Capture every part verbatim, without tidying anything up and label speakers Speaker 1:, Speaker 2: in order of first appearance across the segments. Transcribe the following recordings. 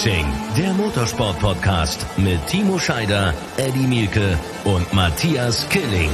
Speaker 1: Racing, der Motorsport-Podcast mit Timo Scheider, Eddie Mielke und Matthias Killing.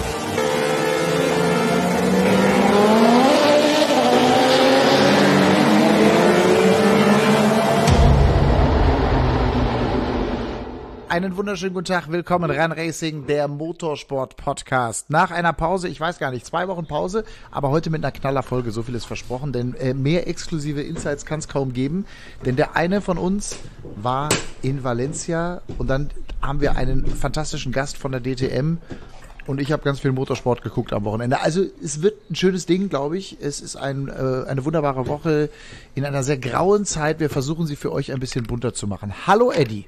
Speaker 2: Einen wunderschönen guten Tag, willkommen Run Racing, der Motorsport-Podcast. Nach einer Pause, ich weiß gar nicht, zwei Wochen Pause, aber heute mit einer Knallerfolge, so viel ist versprochen, denn äh, mehr exklusive Insights kann es kaum geben, denn der eine von uns war in Valencia und dann haben wir einen fantastischen Gast von der D T M und ich habe ganz viel Motorsport geguckt am Wochenende. Also es wird ein schönes Ding, glaube ich. Es ist ein, äh, eine wunderbare Woche in einer sehr grauen Zeit. Wir versuchen sie für euch ein bisschen bunter zu machen. Hallo Eddie.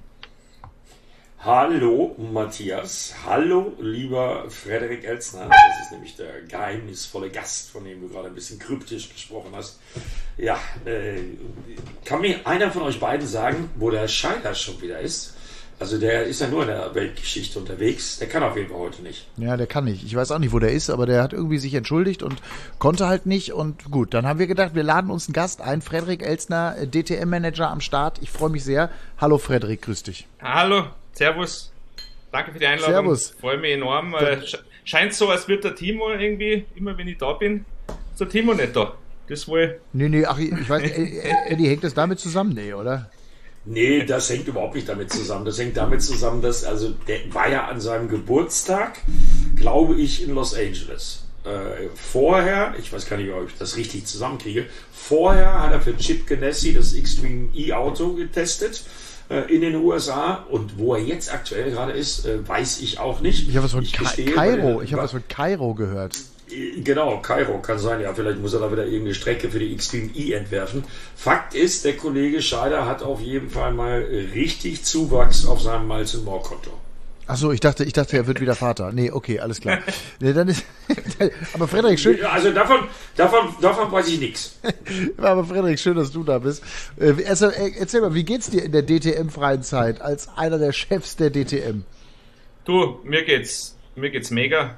Speaker 3: Hallo Matthias, hallo lieber Frederik Elstner, das ist nämlich der geheimnisvolle Gast, von dem du gerade ein bisschen kryptisch gesprochen hast. Ja, äh, kann mir einer von euch beiden sagen, wo der Scheider schon wieder ist? Also der ist ja nur in der Weltgeschichte unterwegs, der kann auf jeden Fall heute nicht.
Speaker 2: Ja, der kann nicht. Ich weiß auch nicht, wo der ist, aber der hat irgendwie sich entschuldigt und konnte halt nicht. Und gut, dann haben wir gedacht, wir laden uns einen Gast ein, Frederik Elstner, D T M-Manager am Start. Ich freue mich sehr. Hallo Frederik, grüß dich.
Speaker 4: Hallo. Servus, danke für die Einladung.
Speaker 2: Servus.
Speaker 4: Freue mich enorm. Scheint so, als wird der Timo irgendwie, immer wenn ich da bin, ist der Timo nicht da. Das wohl.
Speaker 2: Nee, nee, ach, ich weiß nicht, Eddie, hängt das damit zusammen? Nee, oder?
Speaker 3: Nee, das hängt überhaupt nicht damit zusammen. Das hängt damit zusammen, dass, also, der war ja an seinem Geburtstag, glaube ich, in Los Angeles. Äh, vorher, ich weiß gar nicht, ob ich das richtig zusammenkriege, vorher hat er für Chip Ganassi das Extreme E-Auto getestet in den U S A, und wo er jetzt aktuell gerade ist, weiß ich auch nicht.
Speaker 2: Ich habe was von Kairo, ich habe was von Kairo gehört.
Speaker 3: Genau, Kairo kann sein, ja, vielleicht muss er da wieder irgendeine Strecke für die Extreme E entwerfen. Fakt ist, der Kollege Scheider hat auf jeden Fall mal richtig Zuwachs auf seinem Miles and More Konto.
Speaker 2: Achso, ich dachte, ich dachte, er wird wieder Vater. Nee, okay, alles klar. Nee, dann ist, aber Frederik, schön.
Speaker 3: Also davon, davon, davon weiß ich nichts.
Speaker 2: Aber Frederik, schön, dass du da bist. Also, erzähl mal, wie geht's dir in der D T M-freien Zeit als einer der Chefs der D T M?
Speaker 4: Du, mir geht's, mir geht's mega.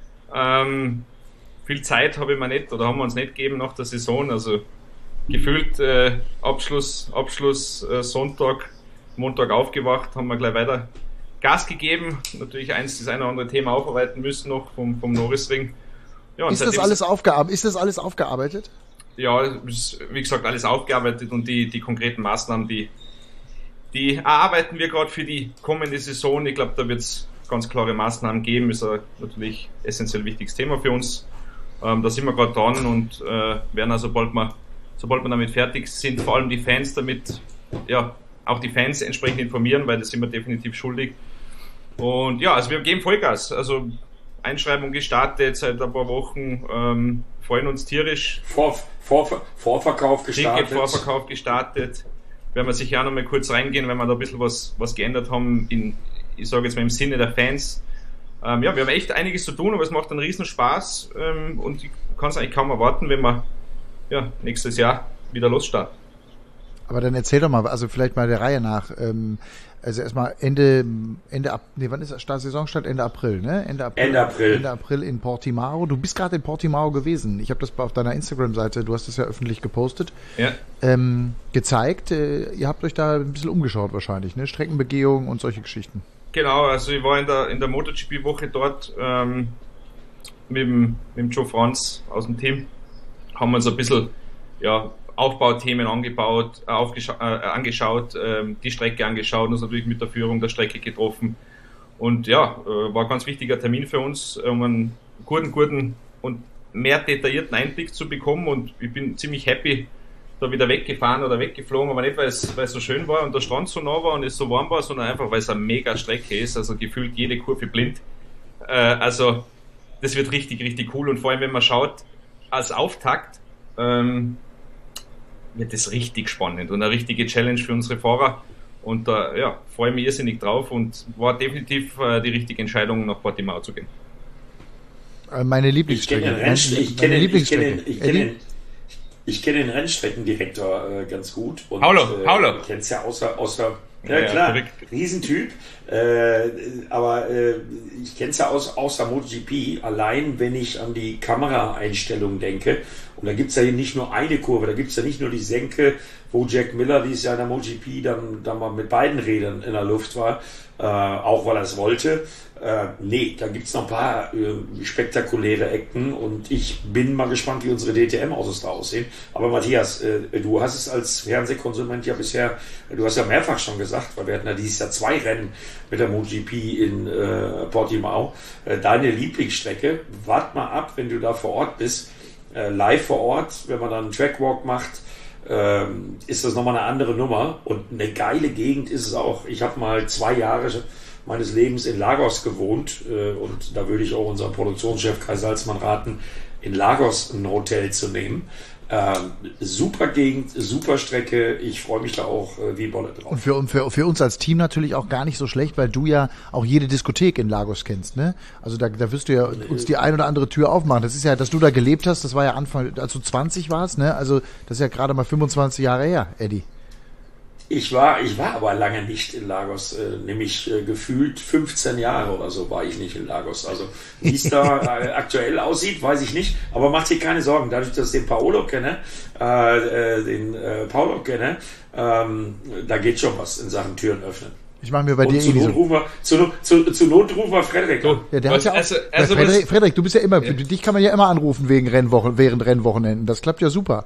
Speaker 4: Ähm, viel Zeit habe ich mir nicht, oder haben wir uns nicht gegeben nach der Saison. Also gefühlt äh, Abschluss, Abschluss äh, Sonntag, Montag aufgewacht, haben wir gleich weiter Gas gegeben, natürlich eins, das eine oder andere Thema aufarbeiten müssen noch vom, vom Norrisring. Ja,
Speaker 2: ist das alles aufgearbeitet? Ist das alles aufgearbeitet?
Speaker 4: Ja, ist, wie gesagt, alles aufgearbeitet, und die, die konkreten Maßnahmen, die, die erarbeiten wir gerade für die kommende Saison. Ich glaube, da wird es ganz klare Maßnahmen geben. Ist ein natürlich essentiell wichtiges Thema für uns. Ähm, da sind wir gerade dran und äh, werden also, sobald wir, sobald wir damit fertig sind, vor allem die Fans damit, ja, auch die Fans entsprechend informieren, weil das sind wir definitiv schuldig. Und ja, also wir geben Vollgas. Also Einschreibung gestartet seit ein paar Wochen, ähm, freuen uns tierisch.
Speaker 3: Vor, vor, Vorverkauf gestartet.
Speaker 4: Vorverkauf gestartet. Werden wir sicher auch noch mal kurz reingehen, wenn wir da ein bisschen was, was geändert haben, in, ich sage jetzt mal im Sinne der Fans. Ähm, ja, wir haben echt einiges zu tun, aber es macht einen riesen Spaß, ähm, und ich kann es eigentlich kaum erwarten, wenn wir ja, nächstes Jahr wieder losstarten.
Speaker 2: Aber dann erzähl doch mal, also vielleicht mal der Reihe nach. Ähm, also erstmal Ende, Ende ab, nee, wann ist das Start, Saisonstart? Ende April, ne? Ende April.
Speaker 3: Ende April.
Speaker 2: Ende April in Portimao. Du bist gerade in Portimao gewesen. Ich habe das auf deiner Instagram-Seite, du hast das ja öffentlich gepostet,
Speaker 4: ja.
Speaker 2: ähm, gezeigt. Äh, ihr habt euch da ein bisschen umgeschaut wahrscheinlich, ne? Streckenbegehung und solche Geschichten.
Speaker 4: Genau, also ich war in der, in der MotoGP-Woche dort ähm, mit, dem, mit dem Joe Franz aus dem Team. Haben uns ein bisschen, ja, Aufbauthemen angebaut, äh, aufgescha- äh, angeschaut, äh, die Strecke angeschaut, uns natürlich mit der Führung der Strecke getroffen. Und ja, äh, war ein ganz wichtiger Termin für uns, um einen guten, guten und mehr detaillierten Einblick zu bekommen. Und ich bin ziemlich happy, da wieder weggefahren oder weggeflogen, aber nicht, weil es, weil es so schön war und der Strand so nah war und es so warm war, sondern einfach, weil es eine mega Strecke ist, also gefühlt jede Kurve blind. Äh, also das wird richtig, richtig cool, und vor allem, wenn man schaut, als Auftakt, ähm, wird das richtig spannend und eine richtige Challenge für unsere Fahrer, und da äh, ja, freue ich mich irrsinnig drauf, und war definitiv äh, die richtige Entscheidung, nach Portimao zu gehen.
Speaker 2: Meine Lieblingsstrecke.
Speaker 3: Ich kenne den, ich kenne den, ich kenne den, ich kenne den Rennstreckendirektor äh, ganz gut. Und,
Speaker 4: Paulo,
Speaker 3: äh,
Speaker 4: Paulo.
Speaker 3: Du kennst ja außer, außer
Speaker 4: ja,
Speaker 3: ja klar,
Speaker 4: ja,
Speaker 3: Riesentyp. Äh, aber äh, ich kenne es ja aus, außer MotoGP, allein wenn ich an die Kameraeinstellung denke Und da gibt es ja hier nicht nur eine Kurve, da gibt es ja nicht nur die Senke, wo Jack Miller dieses Jahr in der MotoGP dann, dann mal mit beiden Rädern in der Luft war, äh, auch weil er es wollte. Äh, nee, da gibt es noch ein paar äh, spektakuläre Ecken und ich bin mal gespannt, wie unsere D T M-Autos da aussehen. Aber Matthias, äh, du hast es als Fernsehkonsument ja bisher, du hast ja mehrfach schon gesagt, weil wir hatten ja dieses Jahr zwei Rennen mit der MotoGP in äh, Portimao. Äh, deine Lieblingsstrecke, wart mal ab, wenn du da vor Ort bist, äh, live vor Ort, wenn man dann einen Trackwalk macht, ähm, ist das nochmal eine andere Nummer und eine geile Gegend ist es auch. Ich habe mal zwei Jahre meines Lebens in Lagos gewohnt äh, und da würde ich auch unserem Produktionschef Kai Salzmann raten, in Lagos ein Hotel zu nehmen. Ähm, super Gegend, super Strecke, ich freue mich da auch äh, wie Bolle drauf.
Speaker 2: Und für, für, für uns als Team natürlich auch gar nicht so schlecht, weil du ja auch jede Diskothek in Lagos kennst, ne? Also da, da wirst du ja uns die ein oder andere Tür aufmachen. Das ist ja, dass du da gelebt hast, das war ja Anfang, als du zwanzig warst, ne? Also das ist ja gerade mal fünfundzwanzig Jahre her, Eddie.
Speaker 3: Ich war, ich war aber lange nicht in Lagos, äh, nämlich äh, gefühlt fünfzehn Jahre oder so war ich nicht in Lagos. Also wie es da äh, aktuell aussieht, weiß ich nicht. Aber macht dir keine Sorgen, dadurch, dass ich den Paolo kenne, äh, äh, den äh, Paolo kenne, ähm, da geht schon was in Sachen Türen öffnen.
Speaker 2: Ich mache mir bei
Speaker 3: Und
Speaker 2: dir
Speaker 3: zu
Speaker 2: eh
Speaker 3: Not
Speaker 2: so.
Speaker 3: rufen wir, zu, zu, zu Not rufen wir Frederik an.
Speaker 2: Ja, der hat ja auch,
Speaker 4: also, also
Speaker 2: Frederik,
Speaker 4: was,
Speaker 2: Frederik, du bist ja immer, ja. Dich kann man ja immer anrufen wegen Rennwochen, während Rennwochenenden. Das klappt ja super.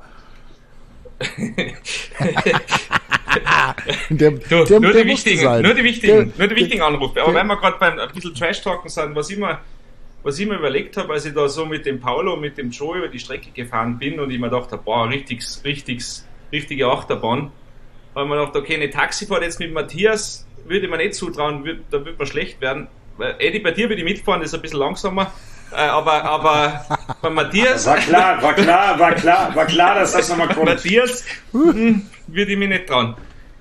Speaker 2: der,
Speaker 4: du,
Speaker 2: der,
Speaker 4: nur,
Speaker 2: der
Speaker 4: die wichtigen,
Speaker 2: sein.
Speaker 4: nur die wichtigen,
Speaker 2: der,
Speaker 4: nur die wichtigen Anrufe. Aber
Speaker 2: der,
Speaker 4: wenn wir gerade beim ein bisschen Trash-Talken sind, was ich mir, was ich mir überlegt habe, als ich da so mit dem Paulo und mit dem Joe über die Strecke gefahren bin und ich mir dachte, boah, richtig, richtig, richtige Achterbahn, habe ich mir gedacht, okay, eine Taxifahrt jetzt mit Matthias würde man nicht zutrauen, würd, da würde man schlecht werden. Eddie, bei dir würde ich mitfahren, das ist ein bisschen langsamer. Äh, aber, aber bei Matthias.
Speaker 3: War klar, war klar, war klar, war klar, dass das nochmal kommt.
Speaker 4: Matthias hm, würde ich mich nicht trauen.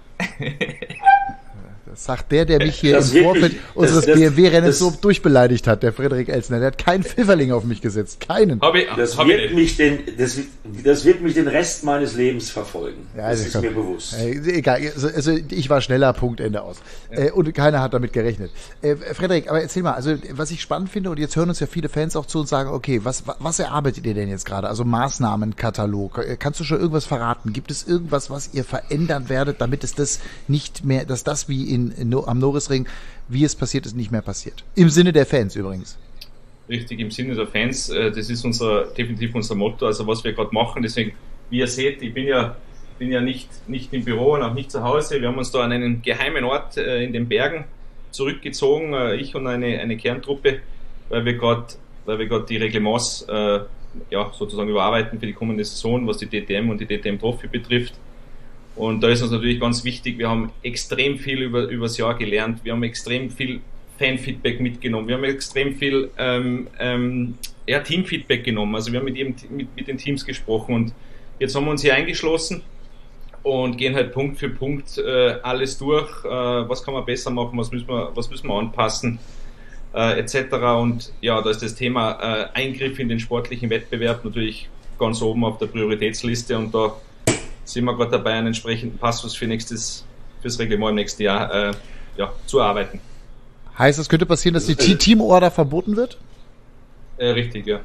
Speaker 2: Das sagt der, der mich hier
Speaker 3: das
Speaker 2: im Vorfeld
Speaker 3: mich,
Speaker 2: unseres
Speaker 3: das,
Speaker 2: B M W-Rennens
Speaker 3: das,
Speaker 2: so durchbeleidigt hat, der Frederik Elsner. Der hat keinen Pfifferling auf mich gesetzt. Keinen.
Speaker 4: Hab ich,
Speaker 3: das,
Speaker 4: hab
Speaker 3: wird
Speaker 4: ich
Speaker 3: mich den, das, das wird mich den Rest meines Lebens verfolgen.
Speaker 2: Ja,
Speaker 3: das
Speaker 2: also
Speaker 3: ist
Speaker 2: komm,
Speaker 3: mir bewusst.
Speaker 2: Äh, egal, also, also ich war schneller, Punkt, Ende aus. Ja. Äh, und keiner hat damit gerechnet. Äh, Frederik, aber erzähl mal, also was ich spannend finde, und jetzt hören uns ja viele Fans auch zu und sagen, okay, was, was erarbeitet ihr denn jetzt gerade? Also Maßnahmenkatalog. Kannst du schon irgendwas verraten? Gibt es irgendwas, was ihr verändern werdet, damit es das nicht mehr, dass das wie in, in am Norrisring, wie es passiert ist, nicht mehr passiert? Im Sinne der Fans übrigens.
Speaker 4: Richtig, im Sinne der Fans. Das ist unser, definitiv unser Motto, also was wir gerade machen. Deswegen, wie ihr seht, ich bin ja, bin ja nicht, nicht im Büro und auch nicht zu Hause. Wir haben uns da an einen geheimen Ort in den Bergen zurückgezogen, ich und eine, eine Kerntruppe, weil wir gerade weil wir gerade die Reglements äh, ja, sozusagen überarbeiten für die kommende Saison, was die D T M und die D T M Trophy betrifft. Und da ist uns natürlich ganz wichtig, wir haben extrem viel über, über das Jahr gelernt, wir haben extrem viel Fanfeedback mitgenommen, wir haben extrem viel ähm, ähm, ja, Teamfeedback genommen, also wir haben mit, jedem, mit, mit den Teams gesprochen und jetzt haben wir uns hier eingeschlossen und gehen halt Punkt für Punkt äh, alles durch, äh, was kann man besser machen, was müssen wir, was müssen wir anpassen, äh, et cetera. Und ja, da ist das Thema äh, Eingriff in den sportlichen Wettbewerb natürlich ganz oben auf der Prioritätsliste und da sind wir gerade dabei, einen entsprechenden Passus für nächstes, fürs Reglement im nächsten Jahr äh, ja, zu erarbeiten.
Speaker 2: Heißt, es könnte passieren, dass die Teamorder verboten wird?
Speaker 4: Äh, richtig, ja.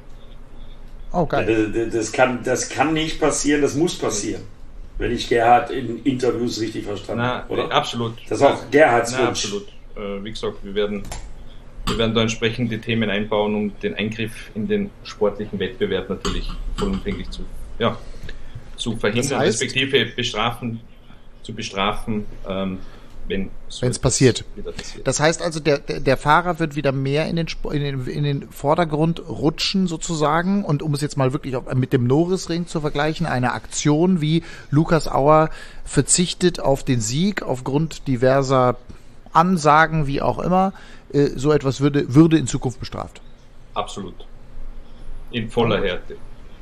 Speaker 2: Oh, geil.
Speaker 3: Das kann, das kann nicht passieren, das muss passieren. Wenn ich Gerhard in Interviews richtig verstanden habe, oder?
Speaker 4: Absolut.
Speaker 3: Das ist auch Gerhards
Speaker 4: Na,
Speaker 3: Wunsch.
Speaker 4: Absolut. Äh, wie gesagt, wir werden, wir werden da entsprechende Themen einbauen, um den Eingriff in den sportlichen Wettbewerb natürlich vollumfänglich zu, ja, zu verhindern, das heißt, respektive bestrafen, zu bestrafen, ähm, wenn so
Speaker 2: es passiert.
Speaker 4: passiert.
Speaker 2: Das heißt also, der, der, der Fahrer wird wieder mehr in den, in, den, in den Vordergrund rutschen sozusagen und um es jetzt mal wirklich auf, mit dem Norrisring zu vergleichen, eine Aktion wie Lukas Auer verzichtet auf den Sieg aufgrund diverser Ansagen, wie auch immer, äh, so etwas würde, würde in Zukunft bestraft.
Speaker 4: Absolut. In voller Härte.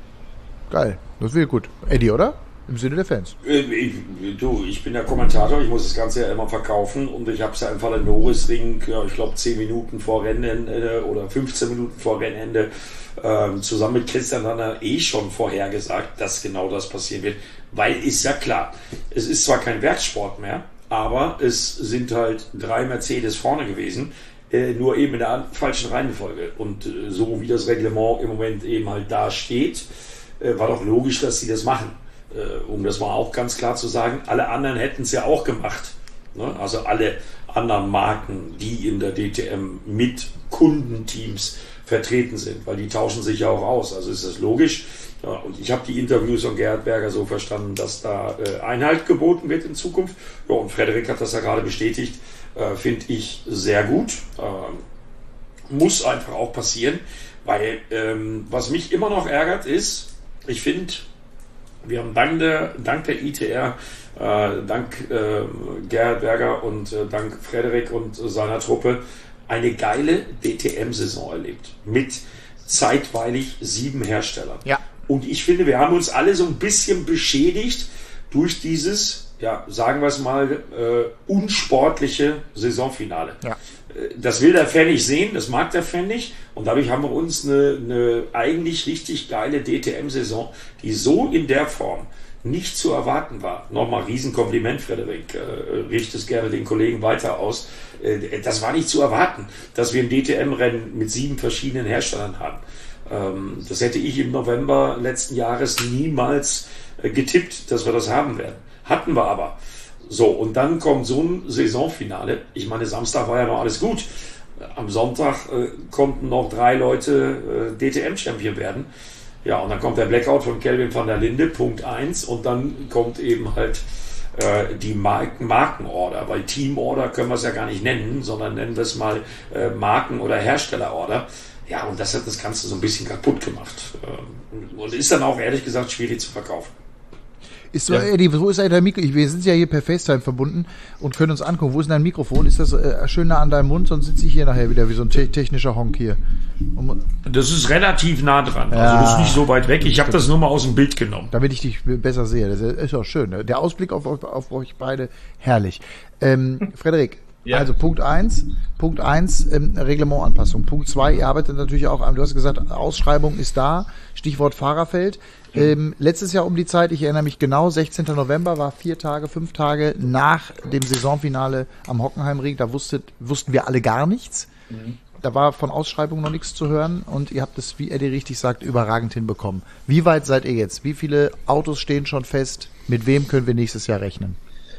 Speaker 2: Geil, das wäre gut. Eddie, oder? Im Sinne der Fans.
Speaker 3: Ich, du, ich bin der Kommentator, ich muss das Ganze ja immer verkaufen und ich habe es ja im Falle Norrisring, ja, ich glaube zehn Minuten vor Rennende oder fünfzehn Minuten vor Rennende ähm, zusammen mit Christian Danner eh schon vorhergesagt, dass genau das passieren wird, weil ist ja klar, es ist zwar kein Werkssport mehr, aber es sind halt drei Mercedes vorne gewesen, äh, nur eben in der falschen Reihenfolge und äh, so wie das Reglement im Moment eben halt da steht, äh, war doch logisch, dass sie das machen. Äh, um das mal auch ganz klar zu sagen, alle anderen hätten es ja auch gemacht. Ne? Also alle anderen Marken, die in der D T M mit Kundenteams vertreten sind, weil die tauschen sich ja auch aus. Also ist das logisch. Ja, und ich habe die Interviews von Gerhard Berger so verstanden, dass da äh, Einhalt geboten wird in Zukunft. Ja, und Frederik hat das ja gerade bestätigt. Äh, finde ich sehr gut. Äh, muss einfach auch passieren, weil ähm, was mich immer noch ärgert ist, ich finde, wir haben dank der, dank der I T R, äh, dank äh, Gerhard Berger und äh, dank Frederik und äh, seiner Truppe eine geile D T M-Saison erlebt. Mit zeitweilig sieben Herstellern.
Speaker 2: Ja.
Speaker 3: Und ich finde, wir haben uns alle so ein bisschen beschädigt durch dieses, ja, sagen wir es mal, äh, unsportliche Saisonfinale.
Speaker 2: Ja.
Speaker 3: Das will der Fan nicht sehen, das mag der Fan nicht. Und dadurch haben wir uns eine, eine eigentlich richtig geile D T M-Saison, die so in der Form nicht zu erwarten war. Nochmal Riesenkompliment, Frederik. Äh, richte es gerne den Kollegen weiter aus. Äh, das war nicht zu erwarten, dass wir ein D T M-Rennen mit sieben verschiedenen Herstellern haben. Ähm, das hätte ich im November letzten Jahres niemals äh, getippt, dass wir das haben werden. Hatten wir aber. So, und dann kommt so ein Saisonfinale. Ich meine, Samstag war ja noch alles gut. Am Sonntag äh, konnten noch drei Leute äh, D T M-Champion werden. Ja, und dann kommt der Blackout von Kelvin van der Linde, Punkt eins. Und dann kommt eben halt äh, die Marken, Markenorder. Weil Teamorder können wir es ja gar nicht nennen, sondern nennen wir es mal äh, Marken- oder Herstellerorder. Ja, und das hat das Ganze so ein bisschen kaputt gemacht. Ähm, und ist dann auch ehrlich gesagt schwierig zu verkaufen.
Speaker 2: Ist so, ja. Eddie, wo ist eigentlich dein Mikro? Wir sind ja hier per FaceTime verbunden und können uns angucken. Wo ist dein Mikrofon? Ist das äh, schön nah an deinem Mund? Sonst sitze ich hier nachher wieder wie so ein te- technischer Honk hier. Um,
Speaker 3: das ist relativ nah dran.
Speaker 2: Ja,
Speaker 3: also das ist nicht so weit weg. Ich habe das nur mal aus dem Bild genommen.
Speaker 2: Damit ich dich besser sehe. Das ist auch schön. Ne? Der Ausblick auf, auf, auf euch beide, herrlich. Ähm, Frederik, ja. Also Punkt eins, Punkt eins, ähm, Reglementanpassung. Punkt zwei, ihr arbeitet natürlich auch an, du hast gesagt, Ausschreibung ist da, Stichwort Fahrerfeld. Ähm, letztes Jahr um die Zeit, ich erinnere mich genau, sechzehnten November war vier Tage, fünf Tage nach dem Saisonfinale am Hockenheimring. Da wusstet, wussten wir alle gar nichts. Mhm. Da war von Ausschreibung noch nichts zu hören und ihr habt es, wie Eddie richtig sagt, überragend hinbekommen. Wie weit seid ihr jetzt? Wie viele Autos stehen schon fest? Mit wem können wir nächstes Jahr rechnen?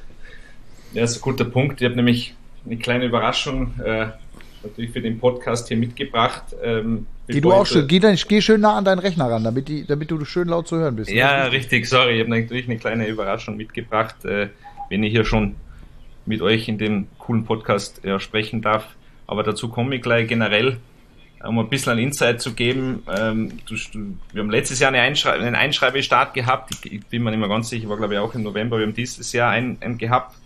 Speaker 4: Ja, das ist ein guter Punkt. Ich habe nämlich eine kleine Überraschung äh, natürlich für den Podcast hier mitgebracht. Ähm,
Speaker 2: Geh du auch schön, geh, dann, geh schön nah an deinen Rechner ran, damit, die, damit du schön laut zu hören bist.
Speaker 4: Ja, richtig, sorry, ich habe natürlich eine kleine Überraschung mitgebracht, äh, wenn ich hier schon mit euch in dem coolen Podcast ja, sprechen darf. Aber dazu komme ich gleich generell, um ein bisschen einen Insight zu geben. Ähm, du, wir haben letztes Jahr eine Einschrei- einen Einschreibestart gehabt, ich, ich bin mir nicht mehr ganz sicher, war glaube ich auch im November, wir haben dieses Jahr einen, einen gehabt.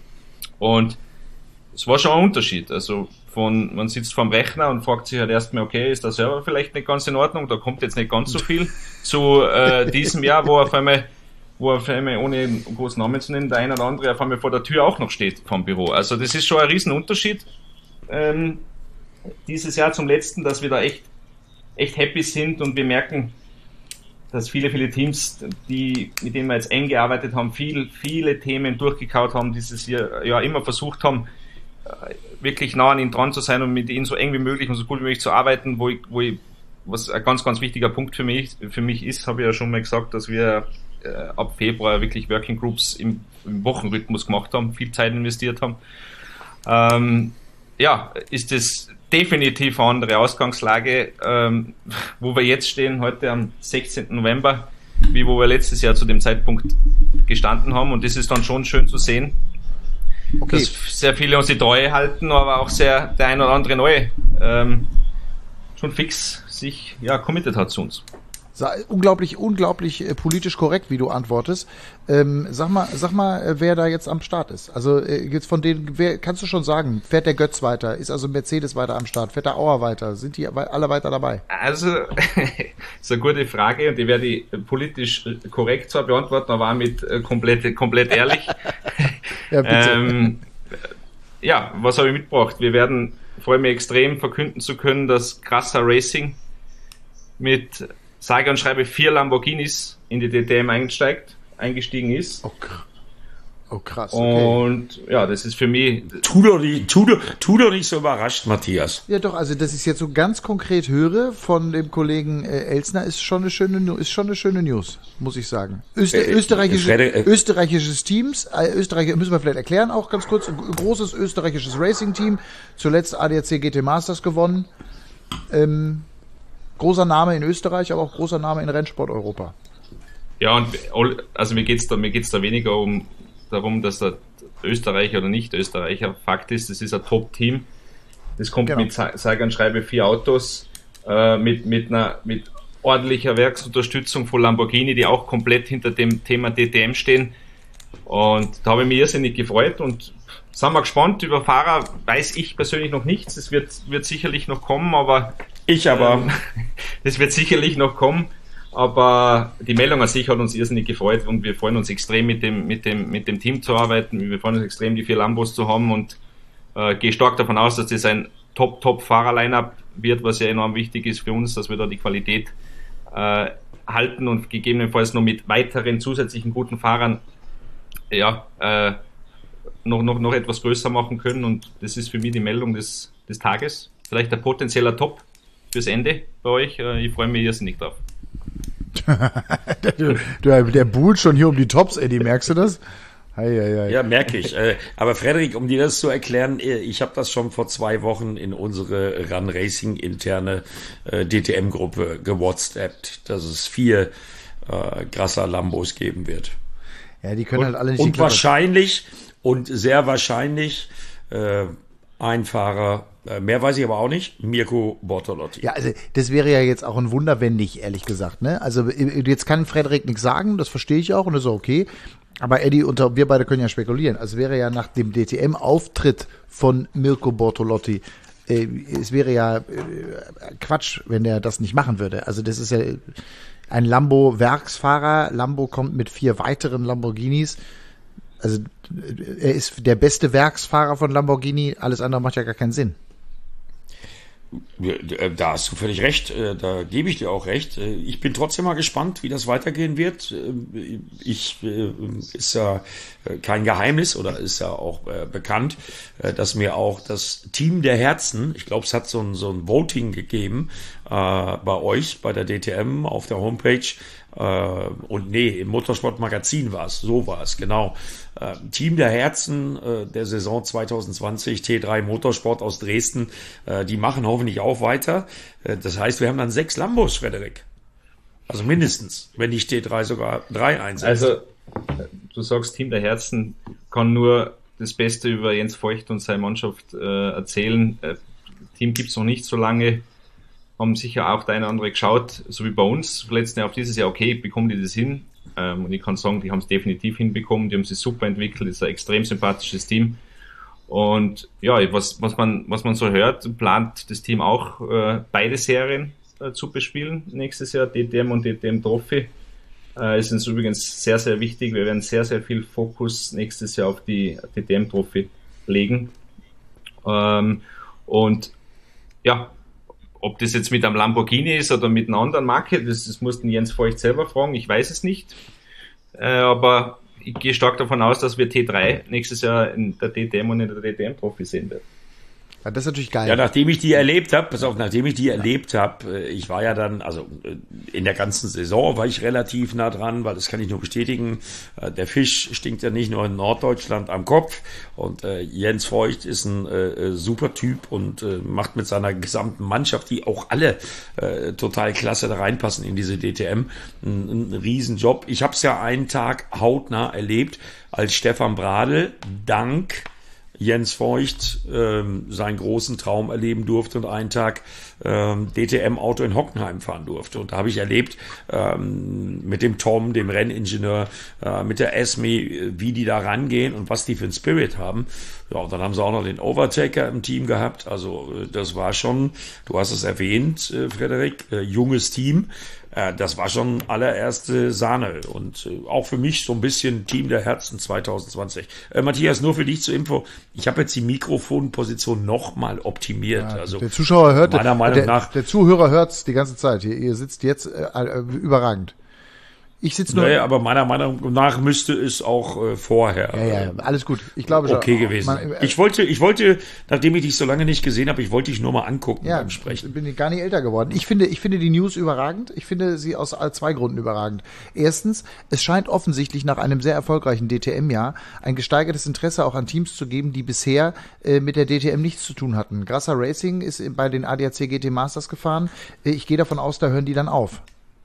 Speaker 4: Und es war schon ein Unterschied, also von, man sitzt vorm Rechner und fragt sich halt erstmal, okay, ist der Server vielleicht nicht ganz in Ordnung, da kommt jetzt nicht ganz so viel, zu äh, diesem Jahr, wo auf einmal, wo auf einmal, ohne einen großen Namen zu nennen, der eine oder andere auf einmal vor der Tür auch noch steht vom Büro. Also das ist schon ein Riesenunterschied, ähm, dieses Jahr zum letzten, dass wir da echt, echt happy sind und wir merken, dass viele, viele Teams, die, mit denen wir jetzt eng gearbeitet haben, viel, viele Themen durchgekaut haben, dieses Jahr, ja, immer versucht haben, wirklich nah an ihnen dran zu sein und mit ihnen so eng wie möglich und so gut wie möglich zu arbeiten, wo ich, wo ich, was ein ganz, ganz wichtiger Punkt für mich, für mich ist, habe ich ja schon mal gesagt, dass wir äh, ab Februar wirklich Working Groups im, im Wochenrhythmus gemacht haben, viel Zeit investiert haben. Ähm, ja, ist es definitiv eine andere Ausgangslage, ähm, wo wir jetzt stehen, heute am sechzehnten November, wie wo wir letztes Jahr zu dem Zeitpunkt gestanden haben, und das ist dann schon schön zu sehen, okay, dass sehr viele uns die Treue halten, aber auch sehr der ein oder andere neue ähm, schon fix sich ja committed hat zu uns.
Speaker 2: Unglaublich, unglaublich äh, politisch korrekt, wie du antwortest. Ähm, sag mal, sag mal, äh, wer da jetzt am Start ist. Also äh, jetzt von denen, wer, kannst du schon sagen, fährt der Götz weiter? Ist also Mercedes weiter am Start? Fährt der Auer weiter? Sind die alle weiter dabei?
Speaker 4: Also, das ist eine gute Frage und die werde ich politisch korrekt zwar beantworten, aber auch mit äh, komplett, komplett ehrlich. Ja, bitte. Ähm, ja, was habe ich mitgebracht? Wir werden, freue mich extrem, verkünden zu können, dass Crassa Racing mit sage und schreibe vier Lamborghinis in die D T M einsteigt, eingestiegen ist.
Speaker 2: Okay. Oh krass, okay.
Speaker 4: Und ja, das ist für mich...
Speaker 3: Tu doch nicht, tu doch, tu doch nicht so überrascht, Matthias.
Speaker 2: Ja doch, also dass ich es jetzt so ganz konkret höre von dem Kollegen äh, Elsner, ist schon eine schöne ist schon eine schöne News, muss ich sagen. Öster,
Speaker 3: Äh,
Speaker 2: österreichische,
Speaker 3: äh, äh,
Speaker 2: österreichisches Teams, äh, Österreich müssen wir vielleicht erklären, auch ganz kurz, ein großes österreichisches Racing-Team, zuletzt A D A C G T Masters gewonnen. Ähm, großer Name in Österreich, aber auch großer Name in Rennsport Europa.
Speaker 4: Ja, und also mir geht's da, mir geht's da weniger um darum, dass der Österreicher oder nicht Österreicher. Fakt ist, das ist ein Top-Team. Das kommt
Speaker 2: Genau.
Speaker 4: mit sage und schreibe vier Autos, äh, mit, mit einer, mit ordentlicher Werksunterstützung von Lamborghini, die auch komplett hinter dem Thema D T M stehen. Und da habe ich mich irrsinnig gefreut und sind wir gespannt. Über Fahrer weiß ich persönlich noch nichts. Das wird, wird sicherlich noch kommen, aber
Speaker 3: Ich aber.
Speaker 4: ähm, das wird sicherlich noch kommen. Aber die Meldung an sich hat uns irrsinnig gefreut und wir freuen uns extrem mit dem, mit dem, mit dem Team zu arbeiten. Wir freuen uns extrem, die vier Lambos zu haben und äh, gehe stark davon aus, dass das ein Top-Top-Fahrer-Line-Up wird, was ja enorm wichtig ist für uns, dass wir da die Qualität äh, halten und gegebenenfalls noch mit weiteren zusätzlichen guten Fahrern ja, äh, noch, noch, noch etwas größer machen können. Und das ist für mich die Meldung des, des Tages. Vielleicht ein potenzieller Top fürs Ende bei euch. Äh, ich freue mich irrsinnig drauf.
Speaker 2: du, der, der buhlt schon hier um die Tops, Eddie, merkst du das? Hei, hei, hei.
Speaker 3: Ja, merke ich. Äh, Aber Frederik, um dir das zu erklären, äh, ich habe das schon vor zwei Wochen in unsere Run Racing interne äh, D T M-Gruppe gewhatsappt, dass es vier äh, Grasser Lambos geben wird.
Speaker 2: Ja, die können
Speaker 3: Und,
Speaker 2: halt alle nicht
Speaker 3: und
Speaker 2: die Klappe-
Speaker 3: wahrscheinlich und sehr wahrscheinlich äh, ein Fahrer, äh, mehr weiß ich aber auch nicht, Mirko Bortolotti.
Speaker 2: Ja, also das wäre ja jetzt auch ein Wunder, wenn nicht, ehrlich gesagt. Ne? Also jetzt kann Frederik nichts sagen, das verstehe ich auch und das ist okay. Aber Eddie und wir beide können ja spekulieren. Also wäre ja nach dem D T M-Auftritt von Mirko Bortolotti, äh, es wäre ja äh, Quatsch, wenn der das nicht machen würde. Also das ist ja ein Lambo-Werksfahrer. Lambo kommt mit vier weiteren Lamborghinis. Also er ist der beste Werksfahrer von Lamborghini. Alles andere macht ja gar keinen Sinn.
Speaker 3: Da hast du völlig recht, da gebe ich dir auch recht. Ich bin trotzdem mal gespannt, wie das weitergehen wird. Ich, ist ja kein Geheimnis oder ist ja auch bekannt, dass mir auch das Team der Herzen, ich glaube, es hat so ein, so ein Voting gegeben bei euch, bei der D T M auf der Homepage. Und nee, im Motorsportmagazin war es, so war es, genau. Team der Herzen der Saison zwanzig zwanzig, T drei Motorsport aus Dresden, die machen hoffentlich auch weiter. Das heißt, wir haben dann sechs Lambos, Frederik. Also mindestens, wenn nicht T drei sogar drei einsetzen.
Speaker 4: Also, du sagst, Team der Herzen kann nur das Beste über Jens Voigt und seine Mannschaft äh, erzählen. Äh, Team gibt's noch nicht so lange, haben sicher auch der eine oder andere geschaut, so wie bei uns letzten Jahr auf dieses Jahr, okay, bekommen die das hin? Ähm, und ich kann sagen, die haben es definitiv hinbekommen, die haben sich super entwickelt, ist ein extrem sympathisches Team. Und ja, was, was man, was man so hört, plant das Team auch, äh, beide Serien äh, zu bespielen nächstes Jahr, D T M und D T M Trophy. Äh, ist uns übrigens sehr, sehr wichtig. Wir werden sehr, sehr viel Fokus nächstes Jahr auf die D T M Trophy legen. Ähm, und ja, ob das jetzt mit einem Lamborghini ist oder mit einer anderen Marke, das, das mussten Jens Voigt selber fragen, ich weiß es nicht. Äh, aber ich gehe stark davon aus, dass wir T drei nächstes Jahr in der D T M und in der D T M-Trophy sehen werden.
Speaker 2: Ja, das ist natürlich geil.
Speaker 3: Ja, nachdem ich die erlebt habe, pass auf, nachdem ich die ja. erlebt habe, ich war ja dann, also in der ganzen Saison war ich relativ nah dran, weil das kann ich nur bestätigen, der Fisch stinkt ja nicht nur in Norddeutschland am Kopf und äh, Jens Voigt ist ein äh, super Typ und äh, macht mit seiner gesamten Mannschaft, die auch alle äh, total klasse da reinpassen in diese D T M, einen, einen Riesenjob. Ich habe es ja einen Tag hautnah erlebt, als Stefan Bradl dank Jens Voigt ähm, seinen großen Traum erleben durfte und einen Tag ähm, D T M-Auto in Hockenheim fahren durfte. Und da habe ich erlebt, ähm, mit dem Tom, dem Renningenieur, äh, mit der Esme, wie die da rangehen und was die für einen Spirit haben. Ja, und dann haben sie auch noch den Overtaker im Team gehabt. Also das war schon, du hast es erwähnt, äh, Frederik, äh, junges Team. Äh, das war schon allererste Sahne und äh, auch für mich so ein bisschen Team der Herzen zwanzig zwanzig. Äh, Matthias, nur für dich zur Info, ich habe jetzt die Mikrofonposition nochmal optimiert.
Speaker 2: Ja,
Speaker 3: also
Speaker 2: der Zuschauer hört,
Speaker 3: meiner Meinung
Speaker 2: der,
Speaker 3: nach,
Speaker 2: der Zuhörer hört's die ganze Zeit. Ihr, ihr sitzt jetzt äh, äh, überragend. Ich sitze nur.
Speaker 3: Naja, aber meiner Meinung nach müsste es auch äh, vorher
Speaker 2: Ja, ja, alles gut. Ich glaube schon.
Speaker 3: okay gewesen.
Speaker 2: Man, äh,
Speaker 3: ich wollte, ich wollte, nachdem ich dich so lange nicht gesehen habe, ich wollte dich nur mal angucken
Speaker 2: ja,
Speaker 3: beim Sprechen.
Speaker 2: bin ich gar nicht älter geworden. Ich finde, ich finde die News überragend. Ich finde sie aus zwei Gründen überragend. Erstens, es scheint offensichtlich nach einem sehr erfolgreichen D T M-Jahr ein gesteigertes Interesse auch an Teams zu geben, die bisher äh, mit der D T M nichts zu tun hatten. Grasser Racing ist bei den A D A C G T Masters gefahren. Ich gehe davon aus, da hören die dann auf.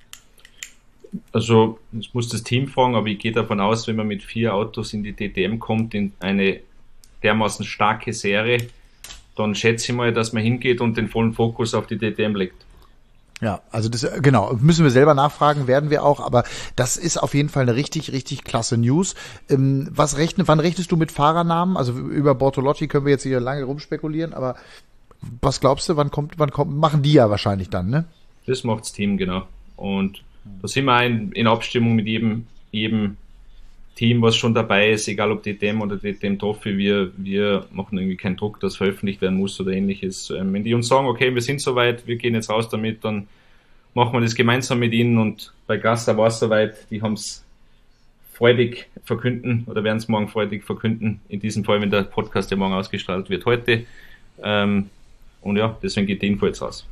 Speaker 4: Also, ich muss das Team fragen, aber ich gehe davon aus, wenn man mit vier Autos in die D T M kommt, in eine dermaßen starke Serie, dann schätze ich mal, dass man hingeht und den vollen Fokus auf die D T M legt.
Speaker 2: Ja, also das, genau, müssen wir selber nachfragen, werden wir auch, aber das ist auf jeden Fall eine richtig, richtig klasse News. Ähm, was rechne, wann rechnest du mit Fahrernamen? Also über Bortolotti können wir jetzt hier lange rumspekulieren, aber was glaubst du, wann kommt, wann kommt, machen die ja wahrscheinlich dann, ne?
Speaker 4: Das macht das Team, genau. Und da sind wir in, in Abstimmung mit jedem, jedem Team, was schon dabei ist, egal ob D T M oder D T M Trophy, wir, wir machen irgendwie keinen Druck, dass veröffentlicht werden muss oder ähnliches. Ähm, wenn die uns sagen, okay, wir sind soweit, wir gehen jetzt raus damit, dann machen wir das gemeinsam mit ihnen und bei Grasser war es soweit, die haben es freudig verkünden oder werden es morgen freudig verkünden, in diesem Fall, wenn der Podcast ja morgen ausgestrahlt wird, heute. Ähm, und ja, deswegen geht die Info jetzt raus.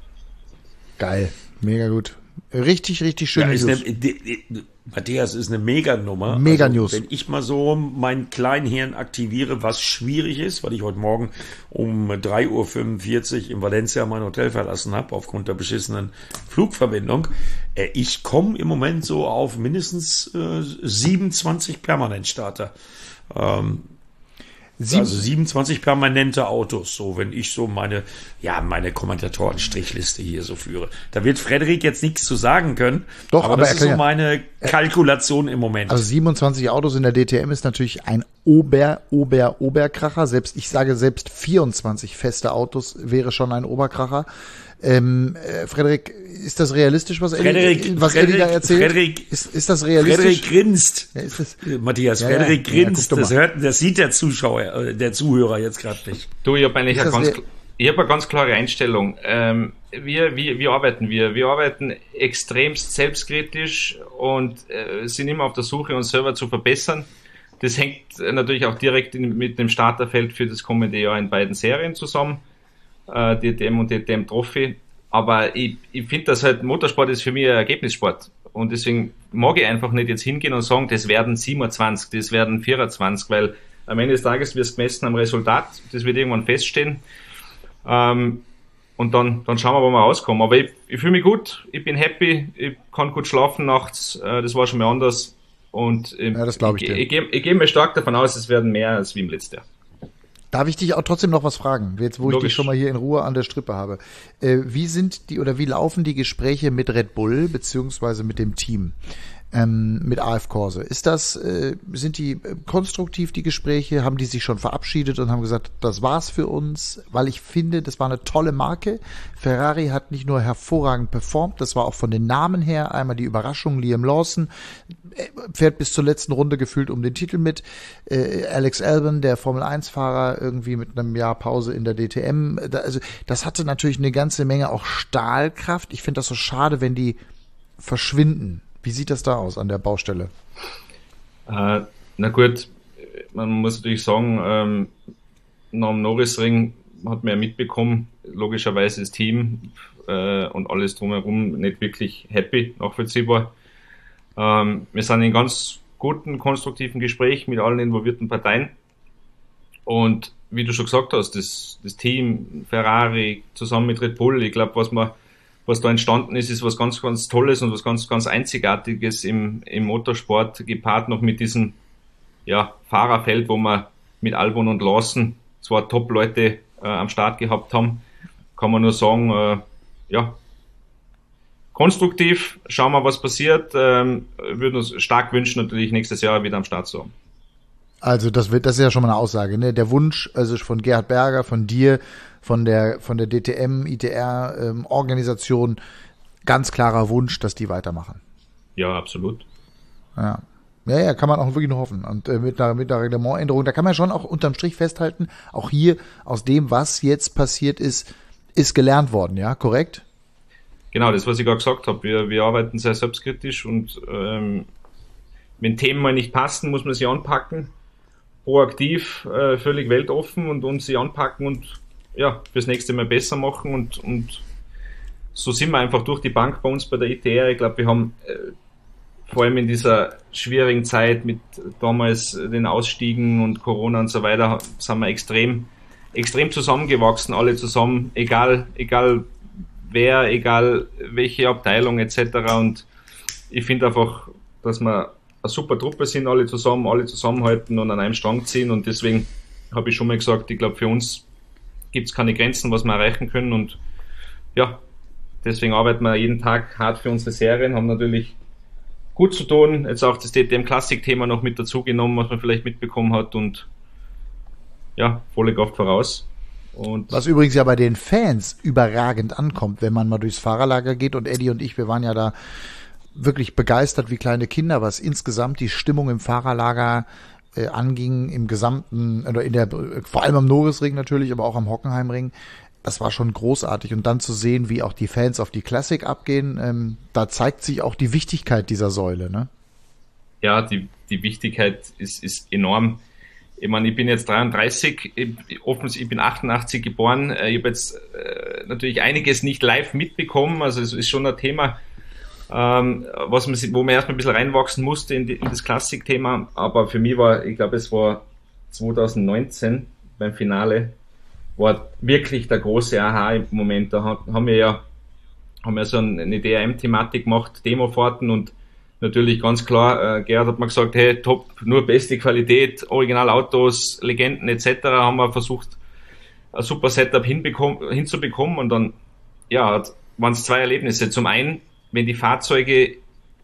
Speaker 2: Geil, mega gut. Richtig, richtig schön.
Speaker 3: Ja, ist eine, die, die, Matthias, ist eine Mega-Nummer.
Speaker 2: Mega
Speaker 3: also,
Speaker 2: News.
Speaker 3: Wenn ich mal so mein Kleinhirn aktiviere, was schwierig ist, weil ich heute Morgen um drei Uhr fünfundvierzig in Valencia mein Hotel verlassen habe, aufgrund der beschissenen Flugverbindung. Äh, ich komme im Moment so auf mindestens äh, siebenundzwanzig Permanentstarter. Ähm,
Speaker 2: Sieben,
Speaker 3: also siebenundzwanzig permanente Autos, so wenn ich so meine, ja, meine Kommentatoren-Strichliste hier so führe. Da wird Frederik jetzt nichts zu sagen können,
Speaker 2: Doch,
Speaker 3: aber,
Speaker 2: aber
Speaker 3: das ist so
Speaker 2: ja.
Speaker 3: meine Kalkulation im Moment.
Speaker 2: Also siebenundzwanzig Autos in der D T M ist natürlich ein Ober, Ober, Oberkracher. Selbst, ich sage selbst vierundzwanzig feste Autos wäre schon ein Oberkracher. Ähm, äh, Frederik, ist das realistisch, was
Speaker 3: Frederik,
Speaker 2: Eddie, was
Speaker 3: Frederik,
Speaker 2: Eddie da erzählt?
Speaker 3: Frederik,
Speaker 2: ist, ist das realistisch?
Speaker 3: Frederik grinst.
Speaker 2: Ja, ist das,
Speaker 3: Matthias,
Speaker 2: ja,
Speaker 3: Frederik
Speaker 2: ja,
Speaker 3: grinst.
Speaker 2: ja,
Speaker 3: das hört, das sieht der Zuschauer, äh, der Zuhörer jetzt gerade nicht.
Speaker 4: Du, ich habe eigentlich eine ganz,
Speaker 2: re-
Speaker 4: ich habe eine ganz klare Einstellung. Ähm, wir, wie, wie arbeiten wir? Wir arbeiten extremst selbstkritisch und äh, sind immer auf der Suche, uns selber zu verbessern. Das hängt natürlich auch direkt in, mit dem Starterfeld für das kommende Jahr in beiden Serien zusammen, äh, D T M und D T M Trophy. Aber ich, ich finde, dass halt Motorsport ist für mich ein Ergebnissport. Und deswegen mag ich einfach nicht jetzt hingehen und sagen, das werden siebenundzwanzig, das werden vierundzwanzig, weil am Ende des Tages wird es gemessen am Resultat, das wird irgendwann feststehen. Ähm, und dann, dann schauen wir, wo wir rauskommen. Aber ich, ich fühle mich gut, ich bin happy, ich kann gut schlafen nachts, äh, das war schon mal anders. Und äh,
Speaker 2: Ja, das glaub ich
Speaker 4: ich,
Speaker 2: dir.
Speaker 4: ich, ich, ich gehe mir stark davon aus, es werden mehr als wie im letzten Jahr.
Speaker 2: Darf ich dich auch trotzdem noch was fragen, jetzt wo ich
Speaker 4: Logisch.
Speaker 2: dich schon mal hier in Ruhe an der Strippe habe? Äh, wie sind die oder wie laufen die Gespräche mit Red Bull beziehungsweise mit dem Team, ähm, mit A F Corse? Ist das, äh, sind die äh, konstruktiv, die Gespräche? Haben die sich schon verabschiedet und haben gesagt, das war's für uns? Weil ich finde, das war eine tolle Marke. Ferrari hat nicht nur hervorragend performt, das war auch von den Namen her einmal die Überraschung. Liam Lawson äh, fährt bis zur letzten Runde gefühlt um den Titel mit. Äh, Alex Albon, der Formel eins Fahrer, irgendwie mit einem Jahr Pause in der D T M. Da, also das hatte natürlich eine ganze Menge auch Stahlkraft. Ich finde das so schade, wenn die verschwinden. Wie sieht das da aus an der Baustelle?
Speaker 4: Äh, na gut, man muss natürlich sagen, ähm, nach dem Norrisring hat man ja mitbekommen, logischerweise das Team äh, und alles drumherum nicht wirklich happy, nachvollziehbar. Ähm, wir sind in ganz guten, konstruktiven Gespräch mit allen involvierten Parteien. Und wie du schon gesagt hast, das, das Team, Ferrari zusammen mit Red Bull, ich glaube, was man was da entstanden ist, ist was ganz, ganz Tolles und was ganz, ganz Einzigartiges im, im Motorsport, gepaart noch mit diesem ja, Fahrerfeld, wo wir mit Albon und Lawson zwei Top-Leute äh, am Start gehabt haben. Kann man nur sagen, äh, ja, konstruktiv, schauen wir, was passiert. Ähm, würden uns stark wünschen, natürlich nächstes Jahr wieder am Start zu haben.
Speaker 2: Also das wird, das ist ja schon mal eine Aussage, ne? Der Wunsch, also von Gerhard Berger, von dir, von der von der D T M, I T R ähm, Organisation, ganz klarer Wunsch, dass die weitermachen.
Speaker 4: Ja, absolut.
Speaker 2: Ja. Ja, ja, kann man auch wirklich nur hoffen. Und äh, mit einer, mit einer Reglementänderung, da kann man schon auch unterm Strich festhalten, auch hier aus dem, was jetzt passiert ist, ist gelernt worden, ja, korrekt?
Speaker 4: genau, das, was ich gerade gesagt habe, wir, wir arbeiten sehr selbstkritisch und ähm, wenn Themen mal nicht passen, muss man sie anpacken, proaktiv, äh, völlig weltoffen und uns sie anpacken und ja, fürs nächste Mal besser machen und, und so sind wir einfach durch die Bank bei uns bei der I T R. Ich glaube, wir haben äh, vor allem in dieser schwierigen Zeit mit damals den Ausstiegen und Corona und so weiter, sind wir extrem, extrem zusammengewachsen, alle zusammen, egal, egal wer, egal welche Abteilung et cetera. Und ich finde einfach, dass wir eine super Truppe sind, alle zusammen, alle zusammenhalten und an einem Strang ziehen. Und deswegen habe ich schon mal gesagt, ich glaube, für uns gibt es keine Grenzen, was wir erreichen können. Und ja, deswegen arbeiten wir jeden Tag hart für unsere Serien, haben natürlich gut zu tun, jetzt auch das D T M-Klassik-Thema noch mit dazu genommen, was man vielleicht mitbekommen hat und ja, volle Kraft voraus. Und
Speaker 2: was übrigens ja bei den Fans überragend ankommt, wenn man mal durchs Fahrerlager geht und Eddie und ich, wir waren ja da wirklich begeistert wie kleine Kinder, was insgesamt die Stimmung im Fahrerlager äh, anging, im gesamten, oder in der, vor allem am Norrisring natürlich, aber auch am Hockenheimring. Das war schon großartig. Und dann zu sehen, wie auch die Fans auf die Classic abgehen, ähm, da zeigt sich auch die Wichtigkeit dieser Säule, ne?
Speaker 4: Ja, die, die Wichtigkeit ist, ist enorm. Ich meine, ich bin jetzt dreiunddreißig, ich, ich bin achtundachtzig geboren. Ich habe jetzt äh, natürlich einiges nicht live mitbekommen. Also es ist schon ein Thema, ähm, was man, wo man erstmal ein bisschen reinwachsen musste in, die, in das Klassik-Thema. Aber für mich war, ich glaube, es war zwanzig neunzehn beim Finale, war wirklich der große Aha im Moment. Da haben wir ja, haben wir so eine D R M-Thematik gemacht, Demofahrten und natürlich ganz klar, äh, Gerhard hat mir gesagt, hey, top, nur beste Qualität, Originalautos, Legenden et cetera. Haben wir versucht, ein super Setup hinzubekommen und dann, ja, waren es zwei Erlebnisse. Zum einen, wenn die Fahrzeuge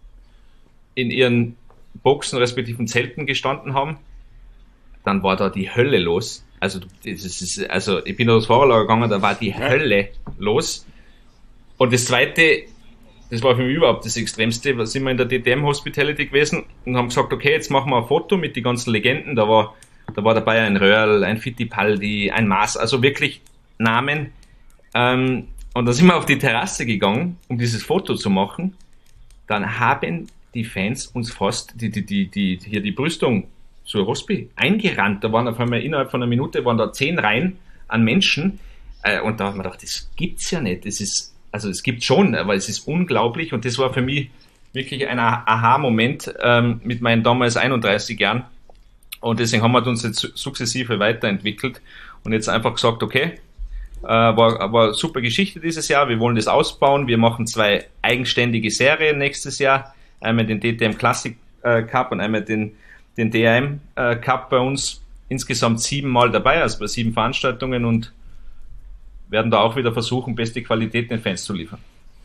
Speaker 4: in ihren Boxen respektive Zelten gestanden haben, dann war da die Hölle los. Also, das ist, also ich bin da durchs Fahrerlager gegangen, da war die Hölle los. Und das Zweite, das war für mich überhaupt das Extremste, da sind wir in der D T M Hospitality gewesen und haben gesagt, okay, jetzt machen wir ein Foto mit den ganzen Legenden. Da war, da war dabei ein Röhrl, ein Fittipaldi, ein Maas, also wirklich Namen. Ähm, und dann sind wir auf die Terrasse gegangen, um dieses Foto zu machen. Dann haben die Fans uns fast die, die, die, die, hier die Brüstung zur Hospi eingerannt. Da waren auf einmal innerhalb von einer Minute waren da zehn Reihen an Menschen. Äh, und da haben wir gedacht, das gibt's ja nicht. Das ist, also es gibt schon, aber es ist unglaublich. Und das war für mich wirklich ein Aha-Moment ähm, mit meinen damals einunddreißig Jahren. Und deswegen haben wir uns jetzt sukzessive weiterentwickelt und jetzt einfach gesagt, okay, äh, war, war eine super Geschichte dieses Jahr. Wir wollen das ausbauen. Wir machen zwei eigenständige Serien nächstes Jahr. Einmal den D T M Classic äh, Cup und einmal den den D R M äh, Cup bei uns insgesamt siebenmal dabei, also bei sieben Veranstaltungen und werden da auch wieder versuchen, beste Qualität den Fans zu liefern.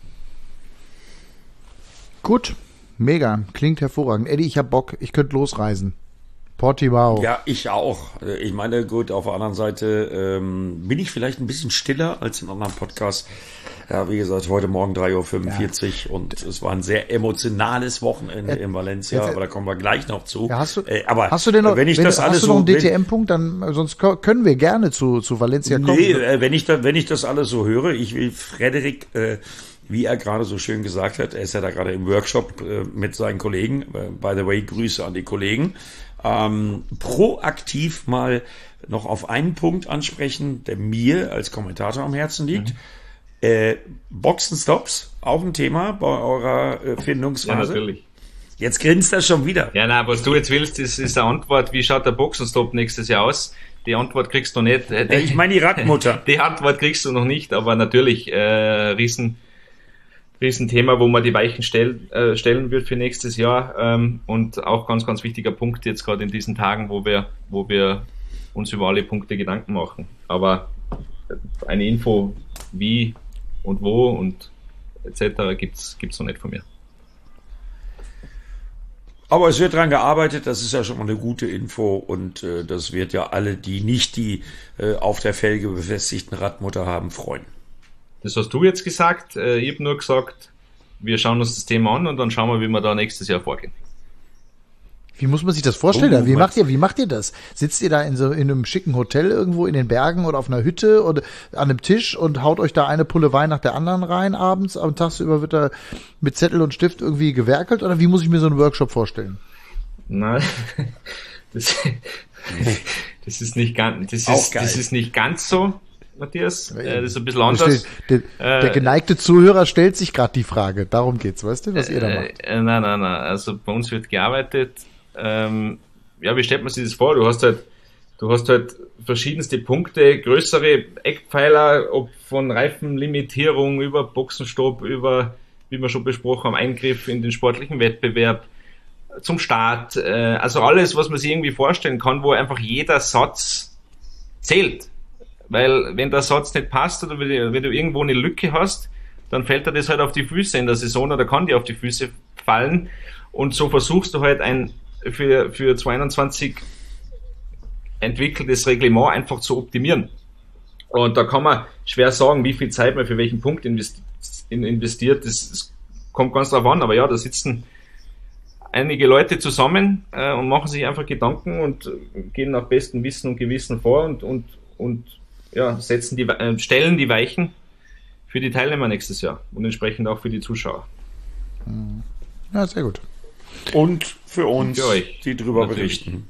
Speaker 2: Gut, mega, klingt hervorragend. Eddie, ich hab Bock, ich könnte losreisen. Portimao.
Speaker 3: Ja, ich auch. Ich meine, gut, auf der anderen Seite ähm, bin ich vielleicht ein bisschen stiller als in anderen Podcasts. Ja, wie gesagt, heute Morgen drei Uhr fünfundvierzig ja. Und es war ein sehr emotionales Wochenende äh, in Valencia, jetzt, aber da kommen wir gleich noch zu.
Speaker 2: Ja, hast du,
Speaker 3: äh, aber
Speaker 2: hast du denn noch,
Speaker 3: wenn ich
Speaker 2: wenn,
Speaker 3: das
Speaker 2: hast
Speaker 3: alles
Speaker 2: du noch einen
Speaker 3: so,
Speaker 2: D T M-Punkt, dann sonst können wir gerne zu, zu Valencia kommen.
Speaker 3: Nee, äh, wenn ich da, wenn ich das alles so höre, ich will Frederik, äh, wie er gerade so schön gesagt hat, er ist ja da gerade im Workshop äh, mit seinen Kollegen, äh, by the way, Grüße an die Kollegen, ähm, proaktiv mal noch auf einen Punkt ansprechen, der mir als Kommentator am Herzen liegt. Mhm. Äh, Boxenstops, auch ein Thema bei eurer äh, Findungsphase?
Speaker 4: Ja, natürlich.
Speaker 3: Jetzt grinst er schon wieder.
Speaker 4: Ja, nein, was du jetzt willst, ist, ist eine Antwort, wie schaut der Boxenstopp nächstes Jahr aus? Die Antwort kriegst du nicht.
Speaker 3: Die, ich meine die Radmutter.
Speaker 4: Die Antwort kriegst du noch nicht, aber natürlich äh, riesen, riesen Thema, wo man die Weichen stell, äh, stellen wird für nächstes Jahr ähm, und auch ganz, ganz wichtiger Punkt jetzt gerade in diesen Tagen, wo wir, wo wir uns über alle Punkte Gedanken machen. Aber eine Info, wie und wo und et cetera gibt's gibt's noch nicht von mir.
Speaker 3: Aber es wird dran gearbeitet, das ist ja schon mal eine gute Info und äh, das wird ja alle, die nicht die äh, auf der Felge befestigten Radmutter haben, freuen.
Speaker 4: Das hast du jetzt gesagt. Äh, ich habe nur gesagt, wir schauen uns das Thema an und dann schauen wir, wie wir da nächstes Jahr vorgehen.
Speaker 2: Wie muss man sich das vorstellen? Oh, wie macht ihr, wie macht ihr das? Sitzt ihr da in so in einem schicken Hotel irgendwo in den Bergen oder auf einer Hütte oder an einem Tisch und haut euch da eine Pulle Wein nach der anderen rein abends? Am Tagsüber wird da mit Zettel und Stift irgendwie gewerkelt oder wie muss ich mir so einen Workshop vorstellen?
Speaker 4: Nein, das, das ist nicht ganz, das ist, das ist nicht ganz so. Matthias, äh, das ist ein bisschen anders.
Speaker 2: Der, der, der geneigte Zuhörer stellt sich gerade die Frage, darum geht's, weißt du, was ihr da macht?
Speaker 4: Äh, nein, nein, nein, also bei uns wird gearbeitet, ähm, ja, wie stellt man sich das vor? Du hast halt, du hast halt verschiedenste Punkte, größere Eckpfeiler, ob von Reifenlimitierung über Boxenstopp, über, wie wir schon besprochen haben, Eingriff in den sportlichen Wettbewerb, zum Start, äh, also alles, was man sich irgendwie vorstellen kann, wo einfach jeder Satz zählt. Weil wenn der Satz nicht passt oder wenn du irgendwo eine Lücke hast, dann fällt dir das halt auf die Füße in der Saison oder kann dir auf die Füße fallen. Und so versuchst du halt ein für, für zwanzig einundzwanzig entwickeltes Reglement einfach zu optimieren. Und da kann man schwer sagen, wie viel Zeit man für welchen Punkt investiert. Das, das kommt ganz drauf an, aber ja, da sitzen einige Leute zusammen äh, und machen sich einfach Gedanken und gehen nach bestem Wissen und Gewissen vor und, und, und ja, setzen die, äh, stellen die Weichen für die Teilnehmer nächstes Jahr und entsprechend auch für die Zuschauer.
Speaker 2: Ja, sehr gut.
Speaker 3: Und für uns,
Speaker 4: für euch,
Speaker 3: die drüber
Speaker 4: natürlich.
Speaker 3: berichten.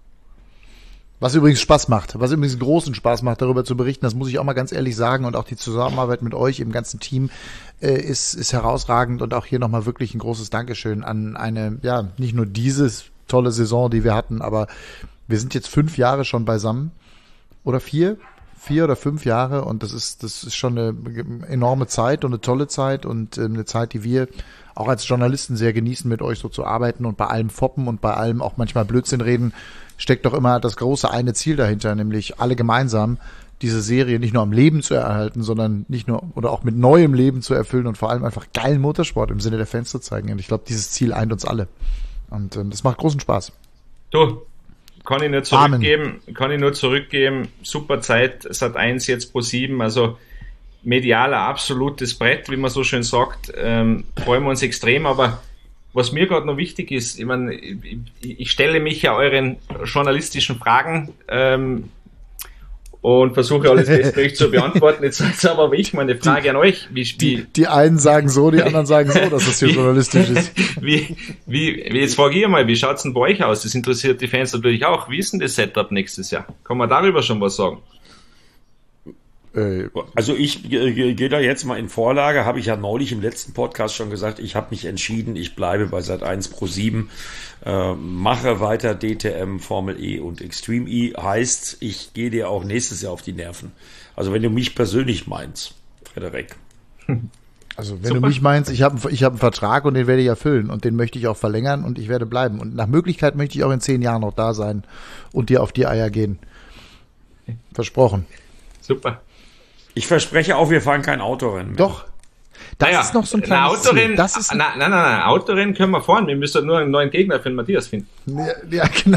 Speaker 2: Was übrigens Spaß macht, was übrigens großen Spaß macht, darüber zu berichten, das muss ich auch mal ganz ehrlich sagen und auch die Zusammenarbeit mit euch im ganzen Team äh, ist, ist herausragend und auch hier nochmal wirklich ein großes Dankeschön an eine, ja, nicht nur diese tolle Saison, die wir hatten, aber wir sind jetzt fünf Jahre schon beisammen oder vier, vier oder fünf Jahre und das ist, das ist schon eine enorme Zeit und eine tolle Zeit und äh, eine Zeit, die wir auch als Journalisten sehr genießen, mit euch so zu arbeiten und bei allem foppen und bei allem auch manchmal Blödsinn reden, steckt doch immer das große eine Ziel dahinter, nämlich alle gemeinsam diese Serie nicht nur am Leben zu erhalten, sondern nicht nur oder auch mit neuem Leben zu erfüllen und vor allem einfach geilen Motorsport im Sinne der Fans zu zeigen. Und ich glaube, dieses Ziel eint uns alle. Und ähm, das macht großen Spaß.
Speaker 4: Du, kann ich nur zurückgeben, Amen. kann ich nur zurückgeben. Super Zeit, Sat eins jetzt Pro sieben, also medialer absolutes Brett, wie man so schön sagt. Ähm, freuen wir uns extrem, aber was mir gerade noch wichtig ist, ich meine, ich, ich stelle mich ja euren journalistischen Fragen ähm, und versuche alles bestmöglich zu beantworten. Jetzt ist aber ich meine Frage die, an euch. Wie, wie,
Speaker 2: die, die einen sagen so, die anderen sagen so, dass das hier wie, journalistisch ist.
Speaker 4: Wie, wie, wie, jetzt frage ich mal, wie schaut's denn bei euch aus? Das interessiert die Fans natürlich auch. Wie ist denn das Setup nächstes Jahr? Kann man darüber schon was sagen?
Speaker 3: Also ich gehe da jetzt mal in Vorlage, habe ich ja neulich im letzten Podcast schon gesagt, ich habe mich entschieden, ich bleibe bei Sat eins Pro sieben, äh, mache weiter D T M, Formel E und Extreme E, heißt, ich gehe dir auch nächstes Jahr auf die Nerven. Also wenn du mich persönlich meinst, Frederik.
Speaker 2: Also wenn Super. du mich meinst, ich habe ich hab einen Vertrag und den werde ich erfüllen und den möchte ich auch verlängern und ich werde bleiben. Und nach Möglichkeit möchte ich auch in zehn Jahren noch da sein und dir auf die Eier gehen. Versprochen.
Speaker 4: Super.
Speaker 3: Ich verspreche auch, wir fahren kein Autorennen mehr.
Speaker 2: Doch. Das naja, ist noch so ein kleines
Speaker 4: Autorennen,
Speaker 2: das ist
Speaker 4: Nein, nein, nein, nein, Autorennen können wir fahren. Wir müssen nur einen neuen Gegner für den Matthias finden.
Speaker 2: Ja, ja genau.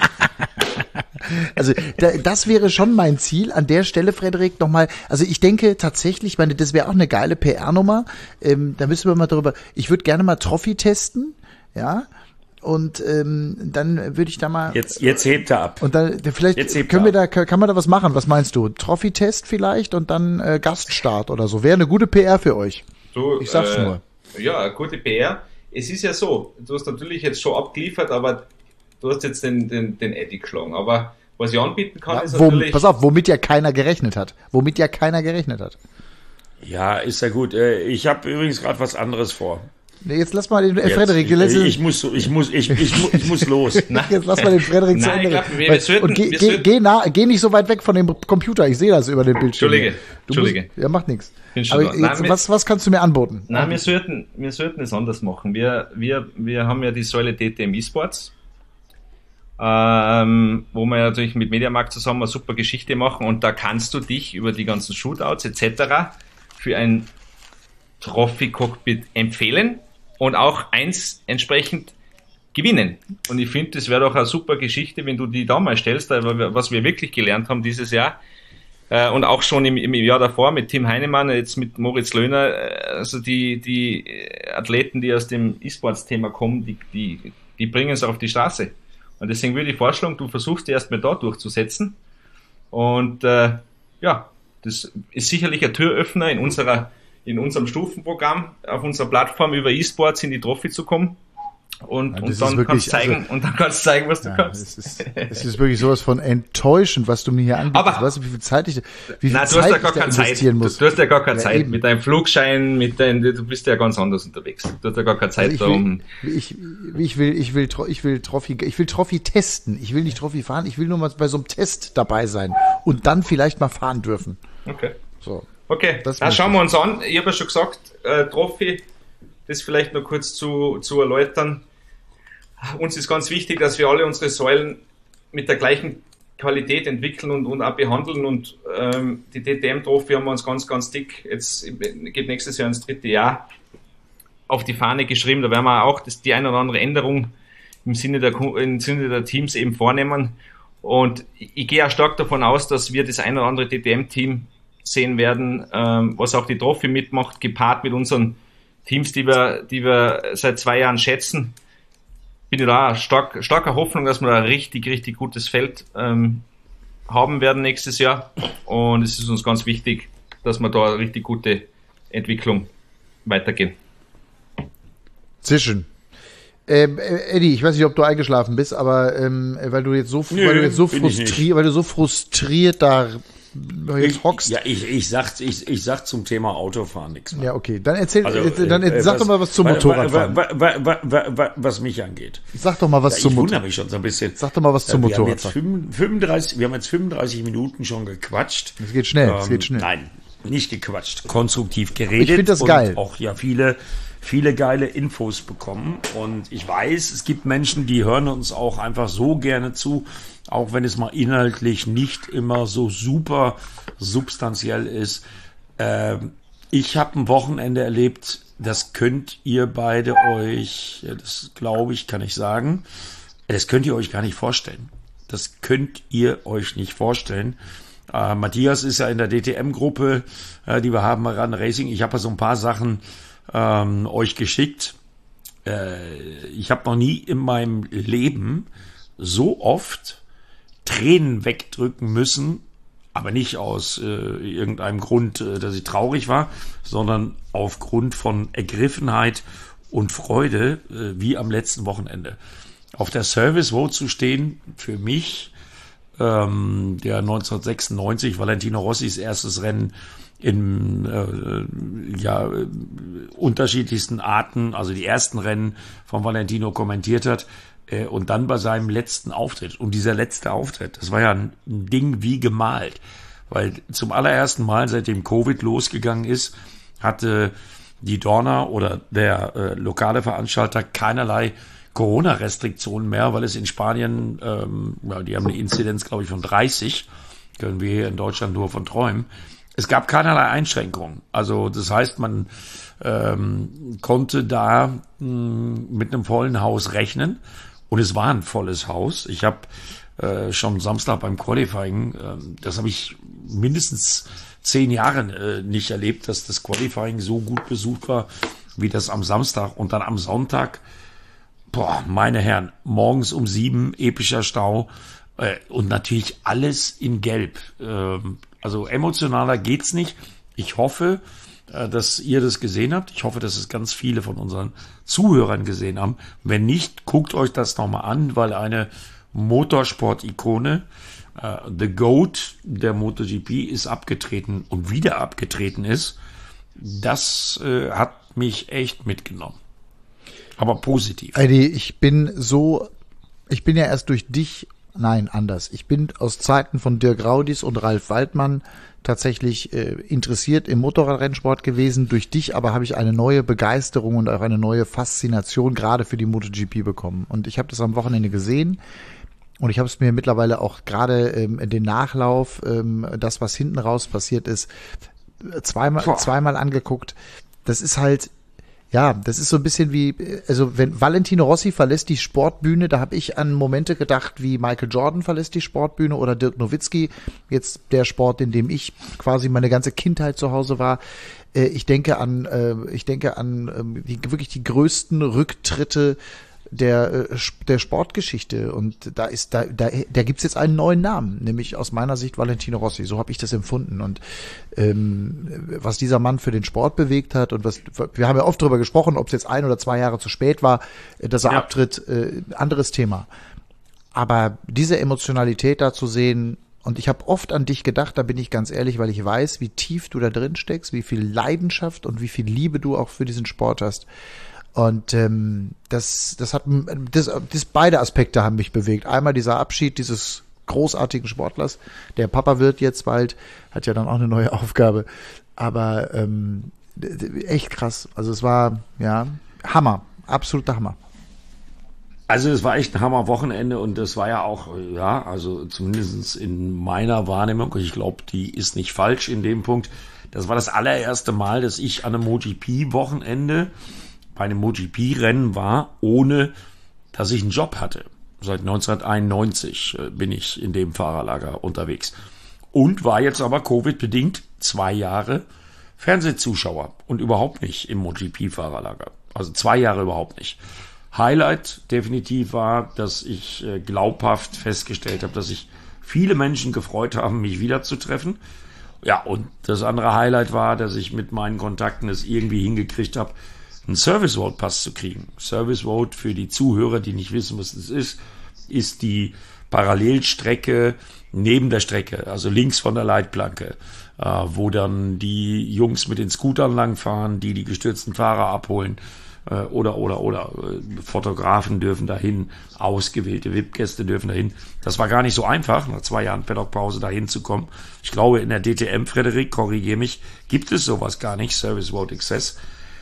Speaker 2: Also da, das wäre schon mein Ziel an der Stelle, Frederik, nochmal. Also ich denke tatsächlich, ich meine, das wäre auch eine geile P R-Nummer. Ähm, da müssen wir mal darüber, ich würde gerne mal Trophy testen, ja. Und ähm, dann würde ich da mal
Speaker 3: jetzt jetzt hebt er ab
Speaker 2: und dann vielleicht können wir da kann man da was machen. Was meinst du? Trophy-Test vielleicht und dann äh, Gaststart oder so. Wäre eine gute P R für euch.
Speaker 4: Du,
Speaker 2: ich sag's
Speaker 4: äh,
Speaker 2: nur.
Speaker 4: Ja, gute P R. Es ist ja so, du hast natürlich jetzt schon abgeliefert, aber du hast jetzt den den den Eddie geschlagen. Aber was ich anbieten kann, ja, ist
Speaker 2: wo,
Speaker 4: natürlich.
Speaker 2: Pass auf, womit ja keiner gerechnet hat. Womit ja keiner gerechnet hat.
Speaker 3: Ja, ist ja gut. Ich habe übrigens gerade was anderes vor.
Speaker 2: Nee, jetzt lass mal den äh,
Speaker 3: jetzt,
Speaker 2: Frederik.
Speaker 3: Ich, ich, ich muss, ich muss, ich, ich, ich muss los.
Speaker 2: Jetzt lass mal den Frederik zu Ende.
Speaker 4: Glaub, wir, wir sollten,
Speaker 2: und geh,
Speaker 4: wir
Speaker 2: geh, geh, nah, geh nicht so weit weg von dem Computer. Ich sehe das über den Bildschirm.
Speaker 4: Entschuldige,
Speaker 2: du
Speaker 4: Entschuldige.
Speaker 2: Musst, ja, macht nichts. Aber jetzt, Nein, was, was kannst du mir anbieten?
Speaker 4: Nein, wir sollten, wir sollten es anders machen. Wir, wir, wir haben ja die Säule D T M eSports, ähm, wo wir natürlich mit Mediamarkt zusammen eine super Geschichte machen und da kannst du dich über die ganzen Shootouts et cetera für ein Trophy-Cockpit empfehlen. Und auch eins entsprechend gewinnen. Und ich finde, das wäre doch eine super Geschichte, wenn du die da mal stellst, was wir wirklich gelernt haben dieses Jahr. Und auch schon im, im Jahr davor mit Tim Heinemann, jetzt mit Moritz Löhner, also die, die Athleten, die aus dem E-Sports-Thema kommen, die, die, die bringen es auf die Straße. Und deswegen würde ich vorschlagen, du versuchst die erstmal da durchzusetzen. Und äh, ja, das ist sicherlich ein Türöffner in unserer in unserem Stufenprogramm, auf unserer Plattform über E-Sports in die Trophy zu kommen. Und,
Speaker 2: ja,
Speaker 4: und dann
Speaker 2: wirklich,
Speaker 4: kannst zeigen,
Speaker 2: also,
Speaker 4: und dann kannst zeigen, was du
Speaker 2: ja,
Speaker 4: kannst.
Speaker 2: Es ist, es ist wirklich sowas von enttäuschend, was du mir hier anbietest.
Speaker 4: Aber,
Speaker 2: weißt du, wie viel Zeit ich, wie viel
Speaker 4: nein, du
Speaker 2: Zeit
Speaker 4: hast ja
Speaker 2: ich
Speaker 4: gar
Speaker 2: da
Speaker 4: keine Zeit.
Speaker 2: investieren
Speaker 4: Du,
Speaker 2: muss?
Speaker 4: du hast ja gar keine
Speaker 2: Ja,
Speaker 4: Zeit.
Speaker 2: eben.
Speaker 4: Mit deinem Flugschein, mit deinem, du bist ja ganz anders unterwegs. Du hast ja gar keine Zeit
Speaker 2: Also
Speaker 4: darum.
Speaker 2: ich, will, ich, ich will, ich will, ich will Trophy, ich will Trophy testen. Ich will nicht Trophy fahren. Ich will nur mal bei so einem Test dabei sein und dann vielleicht mal fahren dürfen.
Speaker 4: Okay.
Speaker 2: So.
Speaker 4: Okay,
Speaker 2: Das
Speaker 4: dann schauen
Speaker 2: möchte
Speaker 4: wir uns an. Ich habe ja schon gesagt, äh, Trophy, das vielleicht noch kurz zu, zu erläutern. Uns ist ganz wichtig, dass wir alle unsere Säulen mit der gleichen Qualität entwickeln und, und auch behandeln. Und ähm, die D T M-Trophy haben wir uns ganz, ganz dick, jetzt geht nächstes Jahr ins dritte Jahr, auf die Fahne geschrieben. Da werden wir auch das, die eine oder andere Änderung im Sinne der, im Sinne der Teams eben vornehmen. Und ich, ich gehe auch stark davon aus, dass wir das ein oder andere D T M-Team sehen werden, ähm, was auch die Trophy mitmacht, gepaart mit unseren Teams, die wir, die wir seit zwei Jahren schätzen. Bin ich da stark, starker Hoffnung, dass wir da ein richtig, richtig gutes Feld ähm, haben werden nächstes Jahr. Und es ist uns ganz wichtig, dass wir da eine richtig gute Entwicklung weitergehen.
Speaker 2: Sehr schön. Ähm, Eddie, ich weiß nicht, ob du eingeschlafen bist, aber ähm, weil du jetzt so,
Speaker 3: Nö,
Speaker 2: weil du jetzt so
Speaker 3: bin ich
Speaker 2: frustriert, weil du so frustriert da jetzt
Speaker 3: Ich,
Speaker 2: hockst.
Speaker 3: ja, ich, ich, sag, ich, ich sag zum Thema Autofahren nichts mehr.
Speaker 2: Ja, okay. Dann erzähl,
Speaker 3: Also,
Speaker 2: äh, dann
Speaker 3: äh,
Speaker 2: sag
Speaker 3: was,
Speaker 2: doch mal was zum
Speaker 3: wa-
Speaker 2: Motorradfahren.
Speaker 3: wa- wa- wa- wa- wa- Was mich angeht.
Speaker 2: Sag doch mal was
Speaker 3: Ja,
Speaker 2: zum
Speaker 3: ich wundere
Speaker 2: Motorradfahren.
Speaker 3: mich schon so ein bisschen.
Speaker 2: Sag doch mal was zum
Speaker 3: Äh, wir haben jetzt
Speaker 2: Motorradfahren.
Speaker 3: fünfunddreißig, wir haben jetzt fünfunddreißig Minuten schon gequatscht.
Speaker 2: Es geht schnell, es
Speaker 3: Ähm,
Speaker 2: geht schnell.
Speaker 3: Nein, nicht gequatscht, konstruktiv geredet.
Speaker 2: Ich find das
Speaker 3: und
Speaker 2: geil.
Speaker 3: Auch ja viele, viele geile Infos bekommen. Und ich weiß, es gibt Menschen, die hören uns auch einfach so gerne zu, auch wenn es mal inhaltlich nicht immer so super substanziell ist. Ähm, ich habe ein Wochenende erlebt, das könnt ihr beide euch, ja, das glaube ich, kann ich sagen, das könnt ihr euch gar nicht vorstellen. Das könnt ihr euch nicht vorstellen. Äh, Matthias ist ja in der D T M-Gruppe, äh, die wir haben, Run Racing. Ich habe ja so ein paar Sachen ähm, euch geschickt. Äh, ich habe noch nie in meinem Leben so oft Tränen wegdrücken müssen, aber nicht aus äh, irgendeinem Grund, äh, dass ich traurig war, sondern aufgrund von Ergriffenheit und Freude, äh, wie am letzten Wochenende. Auf der Service Road zu stehen, für mich, ähm, der neunzehnhundertsechsundneunzig Valentino Rossis erstes Rennen in äh, ja, äh, unterschiedlichsten Arten, also die ersten Rennen von Valentino kommentiert hat, äh, und dann bei seinem letzten Auftritt. Und dieser letzte Auftritt, das war ja ein, ein Ding wie gemalt, weil zum allerersten Mal, seitdem Covid losgegangen ist, hatte die Dorna oder der äh, lokale Veranstalter keinerlei Corona-Restriktionen mehr, weil es in Spanien, ähm, ja, die haben eine Inzidenz, glaube ich, von dreißig, können wir hier in Deutschland nur von träumen. Es gab keinerlei Einschränkungen. Also das heißt, man ähm, konnte da mh, mit einem vollen Haus rechnen und es war ein volles Haus. Ich habe äh, schon Samstag beim Qualifying, äh, das habe ich mindestens zehn Jahre äh, nicht erlebt, dass das Qualifying so gut besucht war, wie das am Samstag. Und dann am Sonntag, boah, meine Herren, morgens um sieben, epischer Stau äh, und natürlich alles in Gelb. Ähm, also emotionaler geht's nicht. Ich hoffe, äh, dass ihr das gesehen habt. Ich hoffe, dass es ganz viele von unseren Zuhörern gesehen haben. Wenn nicht, guckt euch das nochmal an, weil eine Motorsport-Ikone, äh, The GOAT der MotoGP, ist abgetreten und wieder abgetreten ist. Das äh, hat mich echt mitgenommen. Aber positiv.
Speaker 2: Eddie, ich bin so, ich bin ja erst durch dich, nein, anders. Ich bin aus Zeiten von Dirk Raudis und Ralf Waldmann tatsächlich äh, interessiert im Motorradrennsport gewesen. Durch dich aber habe ich eine neue Begeisterung und auch eine neue Faszination gerade für die MotoGP bekommen. Und ich habe das am Wochenende gesehen und ich habe es mir mittlerweile auch gerade ähm, den Nachlauf, ähm, das, was hinten raus passiert ist, zweimal,
Speaker 3: Boah.
Speaker 2: zweimal angeguckt. Das ist halt, ja, das ist so ein bisschen wie, also wenn Valentino Rossi verlässt die Sportbühne, da habe ich an Momente gedacht, wie Michael Jordan verlässt die Sportbühne oder Dirk Nowitzki, jetzt der Sport, in dem ich quasi meine ganze Kindheit zu Hause war. Äh, ich denke an, äh, ich denke an äh, die, wirklich die größten Rücktritte der, der Sportgeschichte. Und da ist, da, da, da gibt's jetzt einen neuen Namen, nämlich aus meiner Sicht Valentino Rossi. So habe ich das empfunden. Und ähm, was dieser Mann für den Sport bewegt hat und was, wir haben ja oft darüber gesprochen, ob es jetzt ein oder zwei Jahre zu spät war, dass er ja. abtritt, äh, anderes Thema. Aber diese Emotionalität da zu sehen, und ich habe oft an dich gedacht, da bin ich ganz ehrlich, weil ich weiß, wie tief du da drin steckst, wie viel Leidenschaft und wie viel Liebe du auch für diesen Sport hast. Und ähm, das, das hat, das, das beide Aspekte haben mich bewegt. Einmal dieser Abschied dieses großartigen Sportlers, der Papa wird jetzt bald, hat ja dann auch eine neue Aufgabe. Aber ähm, echt krass. Also es war ja Hammer, absoluter Hammer.
Speaker 3: Also es war echt ein Hammer-Wochenende und das war ja auch, ja, also zumindest in meiner Wahrnehmung, ich glaube, die ist nicht falsch in dem Punkt, das war das allererste Mal, dass ich an einem MotoGP-Wochenende bei einem MotoGP-Rennen war, ohne dass ich einen Job hatte. Seit neunzehnhunderteinundneunzig bin ich in dem Fahrerlager unterwegs. Und war jetzt aber Covid-bedingt zwei Jahre Fernsehzuschauer und überhaupt nicht im MotoGP-Fahrerlager. Also zwei Jahre überhaupt nicht. Highlight definitiv war, dass ich äh, glaubhaft festgestellt habe, dass sich viele Menschen gefreut haben, mich wiederzutreffen. Ja, und das andere Highlight war, dass ich mit meinen Kontakten es irgendwie hingekriegt habe, einen Service Road Pass zu kriegen. Service Road, für die Zuhörer, die nicht wissen, was das ist, ist die Parallelstrecke neben der Strecke, also links von der Leitplanke, äh, wo dann die Jungs mit den Scootern langfahren, die die gestürzten Fahrer abholen. Oder, oder, oder, Fotografen dürfen dahin, ausgewählte V I P-Gäste dürfen dahin. Das war gar nicht so einfach, nach zwei Jahren Paddock-Pause dahin zu kommen. Ich glaube, in der D T M, Frederik, korrigier mich, gibt es sowas gar nicht, Service Road Access.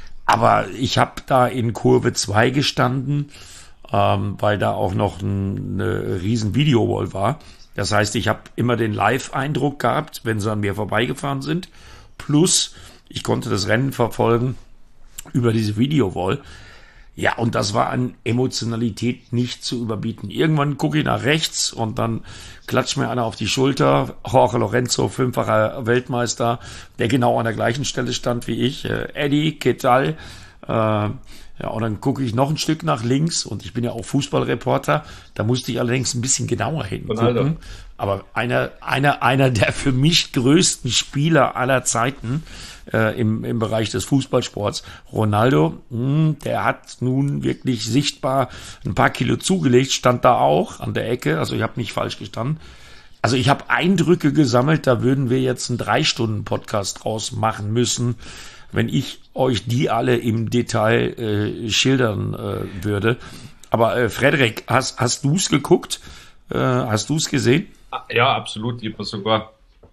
Speaker 3: Aber ich habe da in Kurve zwei gestanden, ähm, weil da auch noch ein, eine riesen Video-Wall war. Das heißt, ich habe immer den Live-Eindruck gehabt, wenn sie an mir vorbeigefahren sind. Plus, ich konnte das Rennen verfolgen über diese Video-Wall. Ja, und das war an Emotionalität nicht zu überbieten. Irgendwann gucke ich nach rechts und dann klatscht mir einer auf die Schulter. Jorge Lorenzo, fünffacher Weltmeister, der genau an der gleichen Stelle stand wie ich. Äh, Eddie, ¿qué tal? Äh, ja, und dann gucke ich noch ein Stück nach links und ich bin ja auch Fußballreporter. Da musste ich allerdings ein bisschen genauer hingucken. Ronaldo. Aber einer, einer, einer der für mich größten Spieler aller Zeiten äh, im, im Bereich des Fußballsports, Ronaldo, mh, der hat nun wirklich sichtbar ein paar Kilo zugelegt, stand da auch an der Ecke, also ich habe nicht falsch gestanden. Also ich habe Eindrücke gesammelt, da würden wir jetzt einen Drei-Stunden-Podcast draus machen müssen, wenn ich euch die alle im Detail äh, schildern äh, würde. Aber äh, Frederik, hast, hast du es geguckt? Äh, hast du es gesehen?
Speaker 4: Ja, absolut. Ich habe sogar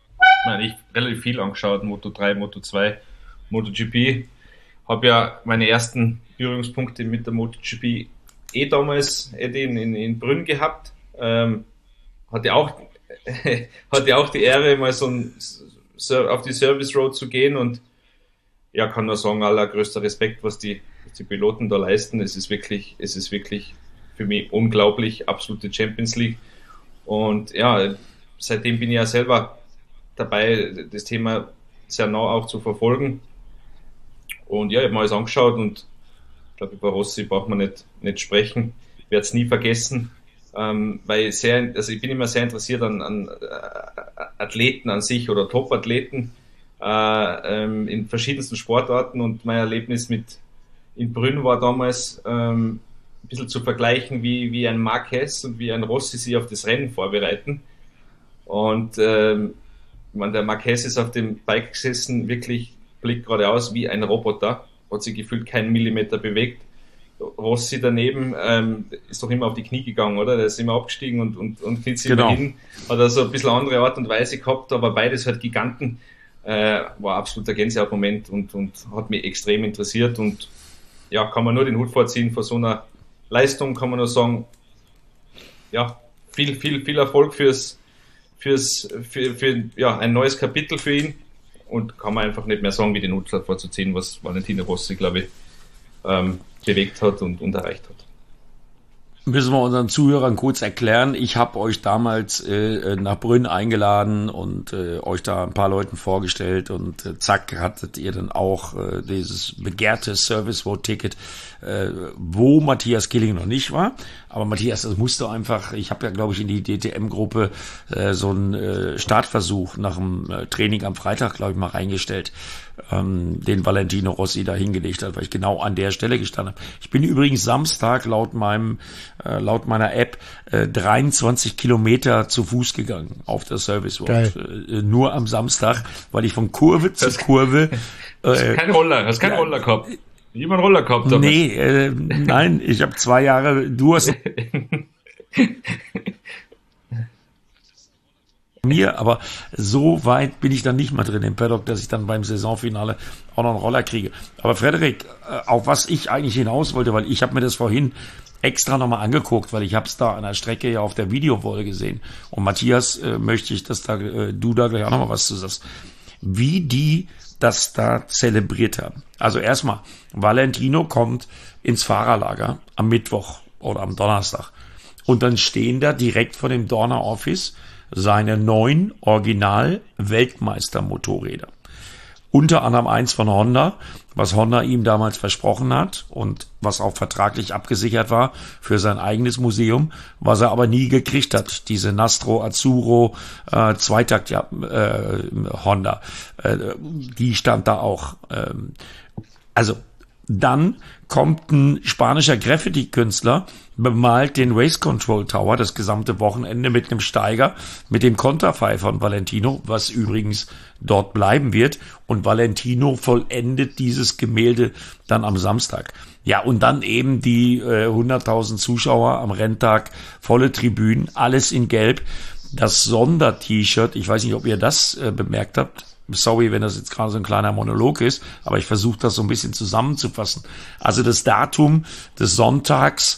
Speaker 4: ich relativ viel angeschaut, Moto drei, Moto zwei, MotoGP. Habe ja meine ersten Berührungspunkte mit der MotoGP eh damals in, in, in Brünn gehabt. Ähm, hatte auch hatte auch die Ehre, mal so ein, auf die Service Road zu gehen und ja, kann nur sagen, allergrößter Respekt, was die, was die Piloten da leisten. Es ist wirklich, es ist wirklich für mich unglaublich, absolute Champions League. Und ja, seitdem bin ich ja selber dabei, das Thema sehr nah auch zu verfolgen. Und ja, ich habe mir alles angeschaut und ich glaube, über Rossi braucht man nicht, nicht sprechen. Ich werde es nie vergessen, ähm, weil sehr, also ich bin immer sehr interessiert an, an äh, Athleten an sich oder Top-Athleten äh, ähm, in verschiedensten Sportarten, und mein Erlebnis mit in Brünn war damals ähm, ein bisschen zu vergleichen, wie, wie ein Marquez und wie ein Rossi sich auf das Rennen vorbereiten. Und ähm, ich meine, der Marquez ist auf dem Bike gesessen, wirklich blickt geradeaus wie ein Roboter, hat sich gefühlt keinen Millimeter bewegt. Rossi daneben ähm, ist doch immer auf die Knie gegangen, oder? Der ist immer abgestiegen und, und, und kniet sich genau. immer hin. Hat also ein bisschen andere Art und Weise gehabt, aber beides halt Giganten. Äh, war absoluter Gänsehautmoment und, und hat mich extrem interessiert. Und ja, kann man nur den Hut vorziehen vor so einer Leistung, kann man nur sagen, ja, viel, viel, viel Erfolg fürs, fürs, für, für, ja, ein neues Kapitel für ihn, und kann man einfach nicht mehr sagen, wie den Hut vorzuziehen, was Valentino Rossi, glaube ich, ähm, bewegt hat und, und erreicht hat.
Speaker 5: Müssen wir unseren Zuhörern kurz erklären. Ich habe euch damals äh, nach Brünn eingeladen und äh, euch da ein paar Leuten vorgestellt und äh, zack, hattet ihr dann auch äh, dieses begehrte Service-Vote-Ticket, äh, wo Matthias Killing noch nicht war. Aber Matthias, das musste einfach, ich habe ja, glaube ich, in die D T M-Gruppe äh, so einen äh, Startversuch nach dem äh, Training am Freitag, glaube ich, mal reingestellt, ähm, den Valentino Rossi da hingelegt hat, weil ich genau an der Stelle gestanden habe. Ich bin übrigens Samstag laut meinem äh, laut meiner App äh, dreiundzwanzig Kilometer zu Fuß gegangen auf der Service Road. Äh, nur am Samstag, weil ich von Kurve zu
Speaker 4: das
Speaker 5: Kurve...
Speaker 4: Das ist
Speaker 5: äh,
Speaker 4: kein Roller, das ist kein ja, Roller gehabt. Jemand Roller gehabt? Thomas.
Speaker 5: Nee, äh, nein, ich habe zwei Jahre, du hast mir, aber so weit bin ich dann nicht mal drin im Paddock, dass ich dann beim Saisonfinale auch noch einen Roller kriege. Aber Frederik, äh, auf was ich eigentlich hinaus wollte, weil ich habe mir das vorhin extra nochmal angeguckt, weil ich habe es da an der Strecke ja auf der Videowall gesehen. Und Matthias, äh, möchte ich, dass da äh, du da gleich auch nochmal was zu sagst. Wie die das da zelebriert haben. Also erstmal, Valentino kommt ins Fahrerlager am Mittwoch oder am Donnerstag. Und dann stehen da direkt vor dem Dorna Office seine neun Original-Weltmeister-Motorräder. Unter anderem eins von Honda, was Honda ihm damals versprochen hat und was auch vertraglich abgesichert war für sein eigenes Museum, was er aber nie gekriegt hat. Diese Nastro Azzurro äh, Zweitakt ja, äh, Honda, äh, die stand da auch. Ähm, also dann kommt ein spanischer Graffiti-Künstler, bemalt den Race Control Tower das gesamte Wochenende mit einem Steiger, mit dem Konterfei von Valentino, was übrigens dort bleiben wird. Und Valentino vollendet dieses Gemälde dann am Samstag. Ja, und dann eben die äh, hunderttausend Zuschauer am Renntag, volle Tribünen, alles in Gelb. Das Sonder-T-Shirt, ich weiß nicht, ob ihr das äh, bemerkt habt. Sorry, wenn das jetzt gerade so ein kleiner Monolog ist, aber ich versuche das so ein bisschen zusammenzufassen. Also das Datum des Sonntags,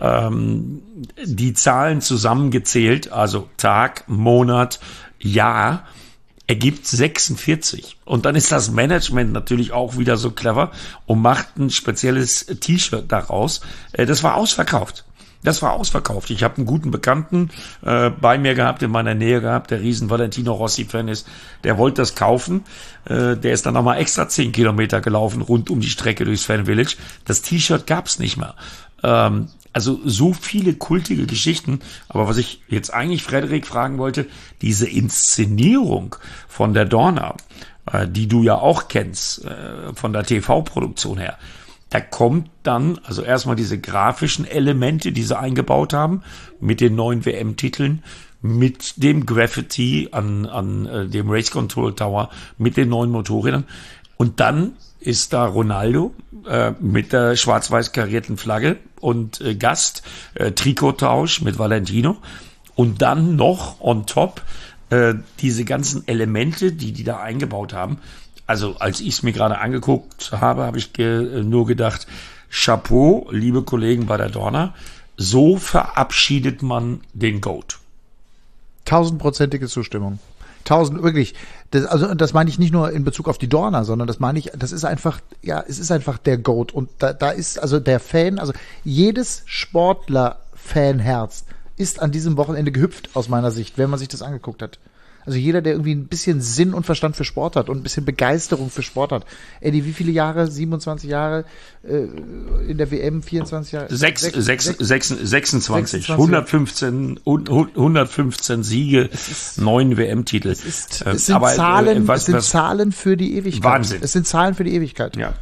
Speaker 5: ähm, die Zahlen zusammengezählt, also Tag, Monat, Jahr, ergibt sechsundvierzig. Und dann ist das Management natürlich auch wieder so clever und macht ein spezielles T-Shirt daraus. Äh, das war ausverkauft. Das war ausverkauft. Ich habe einen guten Bekannten äh, bei mir gehabt, in meiner Nähe gehabt, der riesen Valentino Rossi-Fan ist. Der wollte das kaufen. Äh, der ist dann nochmal extra zehn Kilometer gelaufen, rund um die Strecke durchs Fan Village. Das T-Shirt gab's nicht mehr. Ähm, also so viele kultige Geschichten. Aber was ich jetzt eigentlich Frederik fragen wollte, diese Inszenierung von der Dorna, äh, die du ja auch kennst, äh, von der T V-Produktion her, da kommt dann, also erstmal diese grafischen Elemente, die sie eingebaut haben, mit den neuen W M-Titeln, mit dem Graffiti an, an äh, dem Race Control Tower, mit den neuen Motorrädern. Und dann ist da Ronaldo äh, mit der schwarz-weiß karierten Flagge und äh, Gast, äh, Trikottausch mit Valentino. Und dann noch on top äh, diese ganzen Elemente, die die da eingebaut haben. Also als ich es mir gerade angeguckt habe, habe ich ge- nur gedacht, Chapeau, liebe Kollegen bei der Dorna, so verabschiedet man den GOAT.
Speaker 2: Tausendprozentige Zustimmung. Tausend, wirklich. Das, also, das meine ich nicht nur in Bezug auf die Dorna, sondern das meine ich, das ist einfach, ja, es ist einfach der GOAT. Und da, da ist also der Fan, also jedes Sportler-Fanherz ist an diesem Wochenende gehüpft, aus meiner Sicht, wenn man sich das angeguckt hat. Also jeder, der irgendwie ein bisschen Sinn und Verstand für Sport hat und ein bisschen Begeisterung für Sport hat. Eddie, wie viele Jahre? siebenundzwanzig Jahre äh, in der W M, vierundzwanzig Jahre?
Speaker 5: Sechs, sechs, sechs, sechs, sechsundzwanzig, hundertfünfzehn, hundertfünfzehn Siege, neun W M-Titel.
Speaker 2: Es, ist, es sind, Aber, Zahlen, äh, was, es sind was, Zahlen für die Ewigkeit.
Speaker 5: Wahnsinn.
Speaker 2: Es sind Zahlen für die Ewigkeit.
Speaker 5: Ja.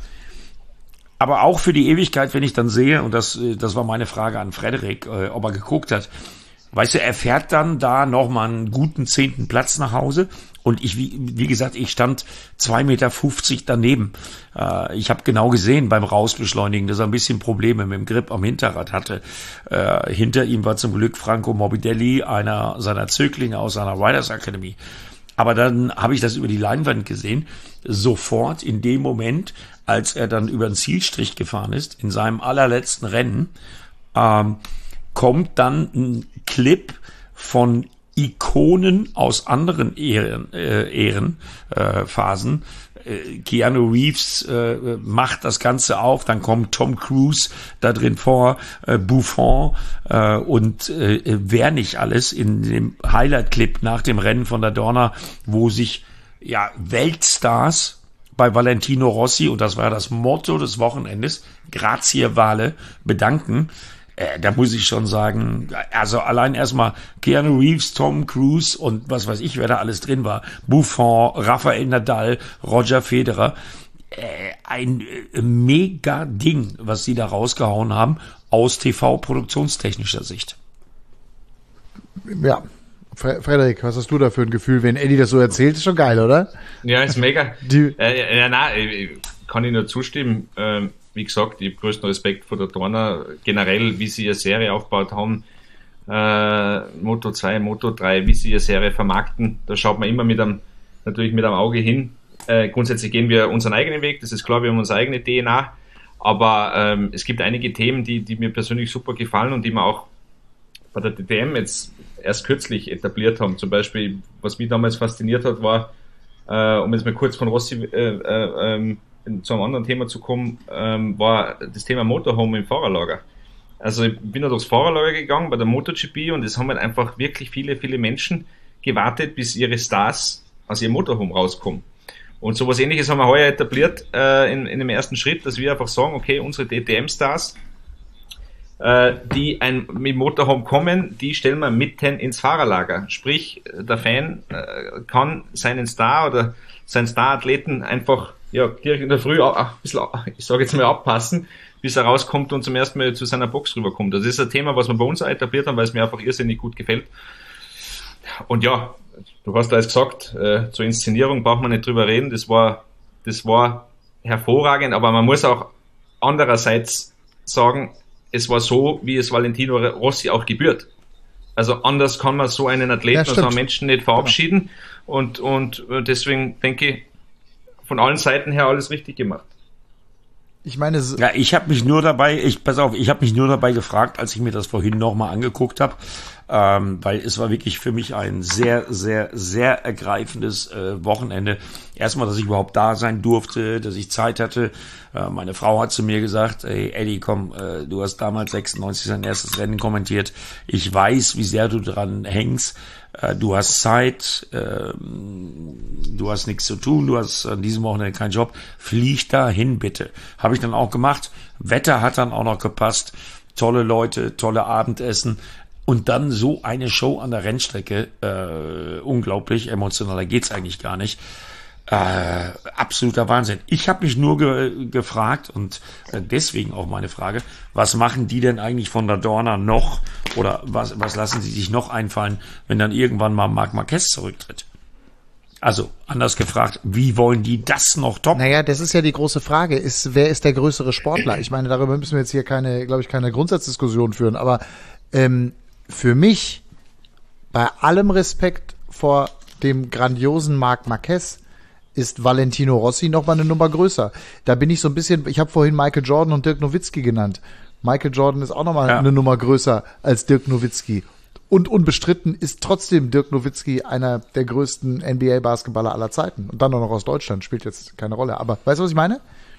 Speaker 5: Aber auch für die Ewigkeit, wenn ich dann sehe, und das, das war meine Frage an Frederik, äh, ob er geguckt hat, weißt du, er fährt dann da nochmal einen guten zehnten Platz nach Hause und ich, wie, wie gesagt, ich stand zwei Meter fünfzig daneben. Äh, ich habe genau gesehen beim Rausbeschleunigen, dass er ein bisschen Probleme mit dem Grip am Hinterrad hatte. Äh, hinter ihm war zum Glück Franco Morbidelli, einer seiner Zöglinge aus seiner Riders Academy. Aber dann habe ich das über die Leinwand gesehen, sofort in dem Moment, als er dann über den Zielstrich gefahren ist, in seinem allerletzten Rennen, ähm, kommt dann ein Clip von Ikonen aus anderen Ehren, äh, Ehrenphasen, äh, Keanu Reeves äh, macht das Ganze auf, dann kommt Tom Cruise da drin vor, äh, Buffon äh, und äh, wer nicht alles in dem Highlight-Clip nach dem Rennen von der Dorna, wo sich ja Weltstars bei Valentino Rossi, und das war das Motto des Wochenendes, Grazie Vale, bedanken. Äh, da muss ich schon sagen, also allein erstmal Keanu Reeves, Tom Cruise und was weiß ich, wer da alles drin war, Buffon, Rafael Nadal, Roger Federer, äh, ein äh, mega Ding, was sie da rausgehauen haben, aus T V-produktionstechnischer Sicht.
Speaker 2: Ja, Frederik, was hast du da für ein Gefühl, wenn Eddie das so erzählt? Ist schon geil, oder?
Speaker 4: Ja, ist mega.
Speaker 2: Die,
Speaker 4: äh, ja, nein, kann ich nur zustimmen. Ähm, Wie gesagt, ich habe größten Respekt vor der Dorna, generell, wie sie ihre Serie aufgebaut haben, äh, Moto zwei, Moto drei, wie sie ihre Serie vermarkten, da schaut man immer mit einem, natürlich mit einem Auge hin. Äh, grundsätzlich gehen wir unseren eigenen Weg, das ist klar, wir haben unsere eigene D N A, aber ähm, es gibt einige Themen, die, die mir persönlich super gefallen und die wir auch bei der D T M jetzt erst kürzlich etabliert haben. Zum Beispiel, was mich damals fasziniert hat, war, äh, um jetzt mal kurz von Rossi äh, äh, ähm, zu einem anderen Thema zu kommen, ähm, war das Thema Motorhome im Fahrerlager. Also ich bin da durchs Fahrerlager gegangen bei der MotoGP und es haben halt einfach wirklich viele, viele Menschen gewartet, bis ihre Stars aus ihrem Motorhome rauskommen. Und sowas Ähnliches haben wir heuer etabliert äh, in, in dem ersten Schritt, dass wir einfach sagen, okay, unsere D T M-Stars, äh, die ein, mit Motorhome kommen, die stellen wir mitten ins Fahrerlager. Sprich, der Fan äh, kann seinen Star oder seinen Star-Athleten einfach ja, direkt in der Früh ein bisschen, ich sage jetzt mal, abpassen, bis er rauskommt und zum ersten Mal zu seiner Box rüberkommt. Das ist ein Thema, was wir bei uns auch etabliert haben, weil es mir einfach irrsinnig gut gefällt. Und ja, du hast alles gesagt, äh, zur Inszenierung braucht man nicht drüber reden, das war, das war hervorragend, aber man muss auch andererseits sagen, es war so, wie es Valentino Rossi auch gebührt. Also anders kann man so einen Athleten, ja, so einen Menschen nicht verabschieden, genau. und, und deswegen denke ich, von allen Seiten her alles richtig gemacht.
Speaker 2: Ich meine,
Speaker 5: ja, ich habe mich nur dabei, ich pass auf, ich habe mich nur dabei gefragt, als ich mir das vorhin nochmal angeguckt habe, ähm, weil es war wirklich für mich ein sehr, sehr, sehr ergreifendes äh, Wochenende. Erstmal, dass ich überhaupt da sein durfte, dass ich Zeit hatte. Äh, meine Frau hat zu mir gesagt, ey Eddie, komm, äh, du hast damals sechsundneunzig sein erstes Rennen kommentiert. Ich weiß, wie sehr du dran hängst. Äh, du hast Zeit, äh, du hast nichts zu tun, du hast an diesem Wochenende keinen Job. Flieg da hin, bitte. Habe ich dann auch gemacht. Wetter hat dann auch noch gepasst. Tolle Leute, tolle Abendessen. Und dann so eine Show an der Rennstrecke, äh, unglaublich, emotionaler geht's eigentlich gar nicht. Äh, absoluter Wahnsinn. Ich habe mich nur ge- gefragt und äh, deswegen auch meine Frage, was machen die denn eigentlich von der Dorna noch oder was, was lassen sie sich noch einfallen, wenn dann irgendwann mal Marc Marquez zurücktritt? Also, anders gefragt, wie wollen die das noch toppen?
Speaker 2: Naja, das ist ja die große Frage. Ist, wer ist der größere Sportler? Ich meine, darüber müssen wir jetzt hier keine, glaube ich, keine Grundsatzdiskussion führen, aber ähm, für mich, bei allem Respekt vor dem grandiosen Marc Marquez, ist Valentino Rossi noch mal eine Nummer größer. Da bin ich so ein bisschen, ich habe vorhin Michael Jordan und Dirk Nowitzki genannt. Michael Jordan ist auch noch mal ja. eine Nummer größer als Dirk Nowitzki. Und unbestritten ist trotzdem Dirk Nowitzki einer der größten N B A-Basketballer aller Zeiten. Und dann auch noch aus Deutschland, spielt jetzt keine Rolle. Aber weißt du, was ich meine?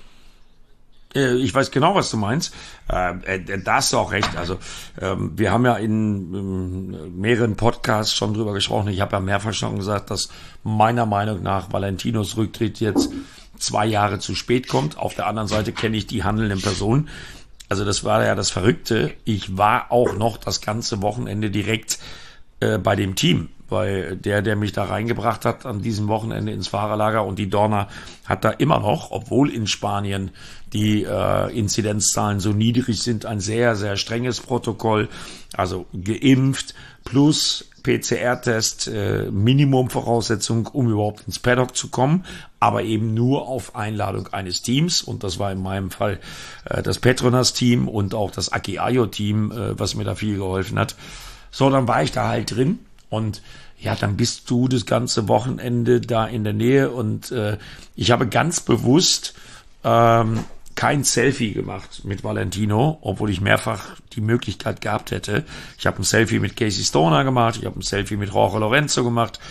Speaker 5: Ich weiß genau, was du meinst. Äh, da hast du auch recht. Also ähm, wir haben ja in, in mehreren Podcasts schon drüber gesprochen. Ich habe ja mehrfach schon gesagt, dass meiner Meinung nach Valentinos Rücktritt jetzt zwei Jahre zu spät kommt. Auf der anderen Seite kenne ich die handelnden Personen. Also das war ja das Verrückte. Ich war auch noch das ganze Wochenende direkt äh, bei dem Team, weil der, der mich da reingebracht hat an diesem Wochenende ins Fahrerlager, und die Dorna hat da immer noch, obwohl in Spanien die äh, Inzidenzzahlen so niedrig sind, ein sehr, sehr strenges Protokoll, also geimpft plus P C R-Test, äh, Minimumvoraussetzung, um überhaupt ins Paddock zu kommen, aber eben nur auf Einladung eines Teams, und das war in meinem Fall äh, das Petronas-Team und auch das Aki Ayo-Team, äh, was mir da viel geholfen hat. So, dann war ich da halt drin. Und ja, dann bist du das ganze Wochenende da in der Nähe, und äh, ich habe ganz bewusst ähm, kein Selfie gemacht mit Valentino, obwohl ich mehrfach die Möglichkeit gehabt hätte. Ich habe ein Selfie mit Casey Stoner gemacht, ich habe ein Selfie mit Jorge Lorenzo gemacht,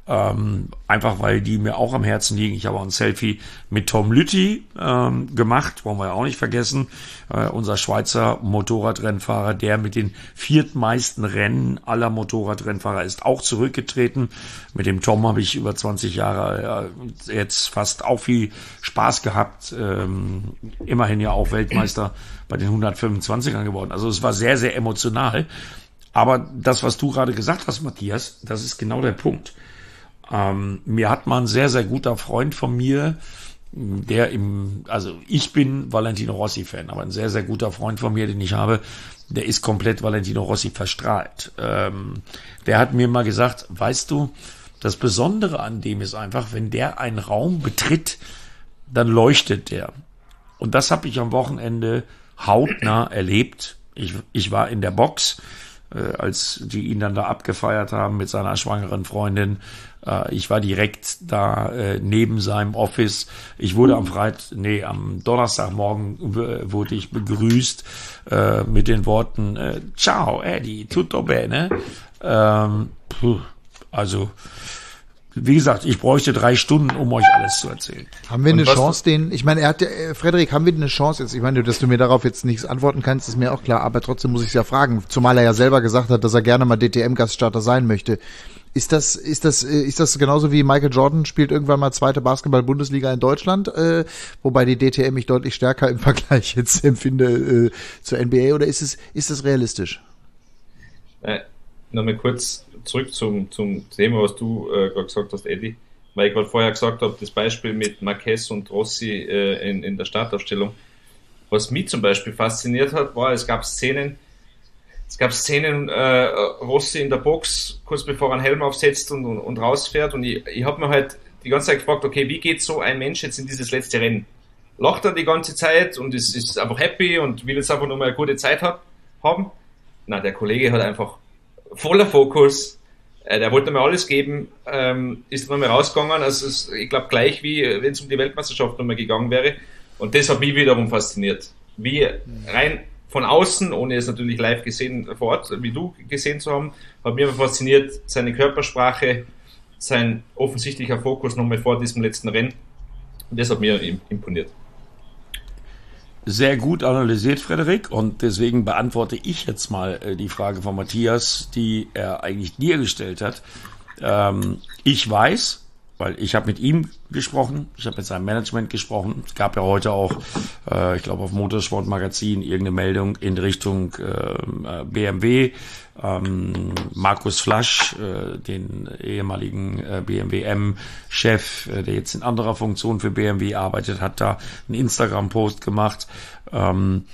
Speaker 5: Ähm, einfach weil die mir auch am Herzen liegen. Ich habe auch ein Selfie mit Tom Lüthi ähm, gemacht, wollen wir ja auch nicht vergessen. Äh, unser Schweizer Motorradrennfahrer, der mit den viertmeisten Rennen aller Motorradrennfahrer ist auch zurückgetreten. Mit dem Tom habe ich über zwanzig Jahre äh, jetzt fast auch viel Spaß gehabt. Ähm, immerhin ja auch Weltmeister bei den hundertfünfundzwanzigern geworden. Also es war sehr, sehr emotional. Aber das, was du gerade gesagt hast, Matthias, das ist genau der Punkt. Ähm, mir hat mal ein sehr, sehr guter Freund von mir, der im, also ich bin Valentino Rossi-Fan, aber ein sehr, sehr guter Freund von mir, den ich habe, der ist komplett Valentino Rossi verstrahlt. Ähm, der hat mir mal gesagt, weißt du, das Besondere an dem ist einfach, wenn der einen Raum betritt, dann leuchtet der. Und das habe ich am Wochenende hautnah erlebt. Ich, ich war in der Box, äh, als die ihn dann da abgefeiert haben mit seiner schwangeren Freundin. Äh, ich war direkt da äh, neben seinem Office. Ich wurde am Freitag, nee, am Donnerstagmorgen w- wurde ich begrüßt äh, mit den Worten äh, Ciao, Eddie, tutto bene. Ähm, puh, also wie gesagt, ich bräuchte drei Stunden, um euch alles zu erzählen.
Speaker 2: Haben wir eine Chance, den, ich meine, er hat, äh, Frederik, haben wir eine Chance jetzt? Ich meine, dass du mir darauf jetzt nichts antworten kannst, ist mir auch klar, aber trotzdem muss ich es ja fragen, zumal er ja selber gesagt hat, dass er gerne mal D T M-Gaststarter sein möchte. Ist das, ist das, ist das genauso wie Michael Jordan spielt irgendwann mal zweite Basketball-Bundesliga in Deutschland, äh, wobei die D T M mich deutlich stärker im Vergleich jetzt empfinde äh, zur N B A, oder ist es, ist das realistisch?
Speaker 4: Äh, Nochmal kurz zurück zum, zum Thema, was du äh, gerade gesagt hast, Eddie, weil ich gerade vorher gesagt habe, das Beispiel mit Marquez und Rossi äh, in, in der Startaufstellung. Was mich zum Beispiel fasziniert hat, war, es gab Szenen, es gab Szenen, äh, Rossi in der Box, kurz bevor er einen Helm aufsetzt und, und, und rausfährt, und ich, ich habe mir halt die ganze Zeit gefragt, okay, wie geht so ein Mensch jetzt in dieses letzte Rennen? Lacht er die ganze Zeit und ist, ist einfach happy und will jetzt einfach nur mal eine gute Zeit hat, haben? Na, der Kollege hat einfach voller Fokus, äh, der wollte mir alles geben, ähm, ist nochmal rausgegangen, also es, ich glaube gleich wie wenn es um die Weltmeisterschaft nochmal gegangen wäre, und das hat mich wiederum fasziniert, wie rein von außen, ohne es natürlich live gesehen vor Ort, wie du gesehen zu haben, hat mich aber fasziniert seine Körpersprache, sein offensichtlicher Fokus nochmal vor diesem letzten Rennen, und das hat mir imponiert.
Speaker 5: Sehr gut analysiert, Frederik, und deswegen beantworte ich jetzt mal äh, die Frage von Matthias, die er eigentlich dir gestellt hat. Ähm, ich weiß, weil ich habe mit ihm gesprochen, ich habe mit seinem Management gesprochen. Es gab ja heute auch, äh, ich glaube auf Motorsport Magazin, irgendeine Meldung in Richtung äh, B M W. Ähm, Markus Flasch, äh, den ehemaligen äh, B M W M-Chef, äh, der jetzt in anderer Funktion für B M W arbeitet, hat da einen Instagram-Post gemacht. Ähm,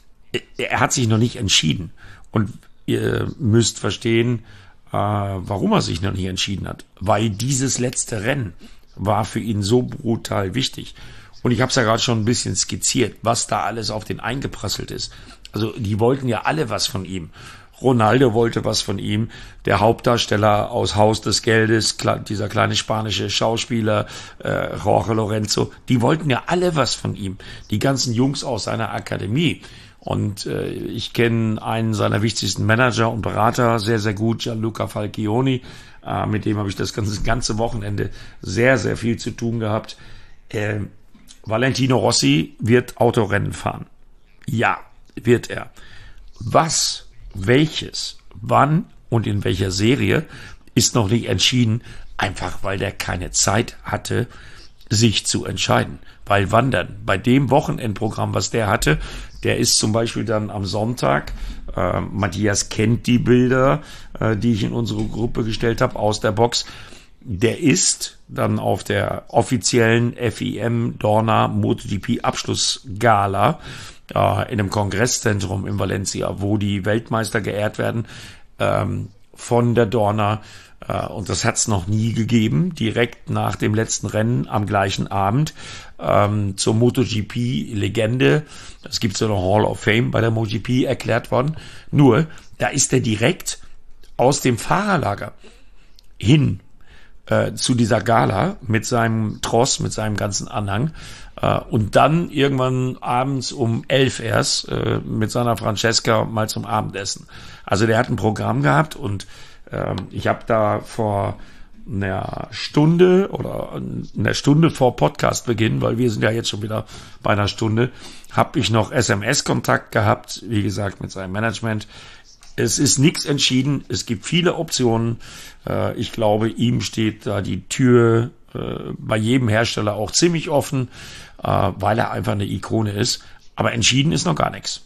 Speaker 5: er hat sich noch nicht entschieden. Und ihr müsst verstehen, äh, warum er sich noch nicht entschieden hat. Weil dieses letzte Rennen war für ihn so brutal wichtig. Und ich habe es ja gerade schon ein bisschen skizziert, was da alles auf den eingeprasselt ist. Also die wollten ja alle was von ihm. Ronaldo wollte was von ihm, der Hauptdarsteller aus Haus des Geldes, dieser kleine spanische Schauspieler, äh, Jorge Lorenzo, die wollten ja alle was von ihm, die ganzen Jungs aus seiner Akademie. Und äh, ich kenne einen seiner wichtigsten Manager und Berater sehr, sehr gut, Gianluca Falcioni, äh, mit dem habe ich das ganze, ganze Wochenende sehr, sehr viel zu tun gehabt. Äh, Valentino Rossi wird Autorennen fahren. Ja, wird er. Was? Welches, wann und in welcher Serie ist noch nicht entschieden, einfach weil der keine Zeit hatte, sich zu entscheiden. Weil wandern, bei dem Wochenendprogramm, was der hatte, der ist zum Beispiel dann am Sonntag, äh, Matthias kennt die Bilder, äh, die ich in unsere Gruppe gestellt habe, aus der Box, der ist dann auf der offiziellen F I M Dorna MotoGP Abschlussgala äh, in einem Kongresszentrum in Valencia, wo die Weltmeister geehrt werden, ähm, von der Dorna. Äh, und das hat es noch nie gegeben, direkt nach dem letzten Rennen am gleichen Abend ähm, zur MotoGP-Legende. Es gibt so eine Hall of Fame bei der MotoGP erklärt worden. Nur, da ist er direkt aus dem Fahrerlager hin äh, zu dieser Gala mit seinem Tross, mit seinem ganzen Anhang. Uh, und dann irgendwann abends um elf erst uh, mit seiner Francesca mal zum Abendessen. Also der hat ein Programm gehabt, und uh, ich habe da vor einer Stunde oder einer Stunde vor Podcastbeginn, weil wir sind ja jetzt schon wieder bei einer Stunde, habe ich noch S M S-Kontakt gehabt, wie gesagt, mit seinem Management. Es ist nichts entschieden, es gibt viele Optionen. Äh, ich glaube, ihm steht da die Tür äh, bei jedem Hersteller auch ziemlich offen, äh, weil er einfach eine Ikone ist. Aber entschieden ist noch gar nichts.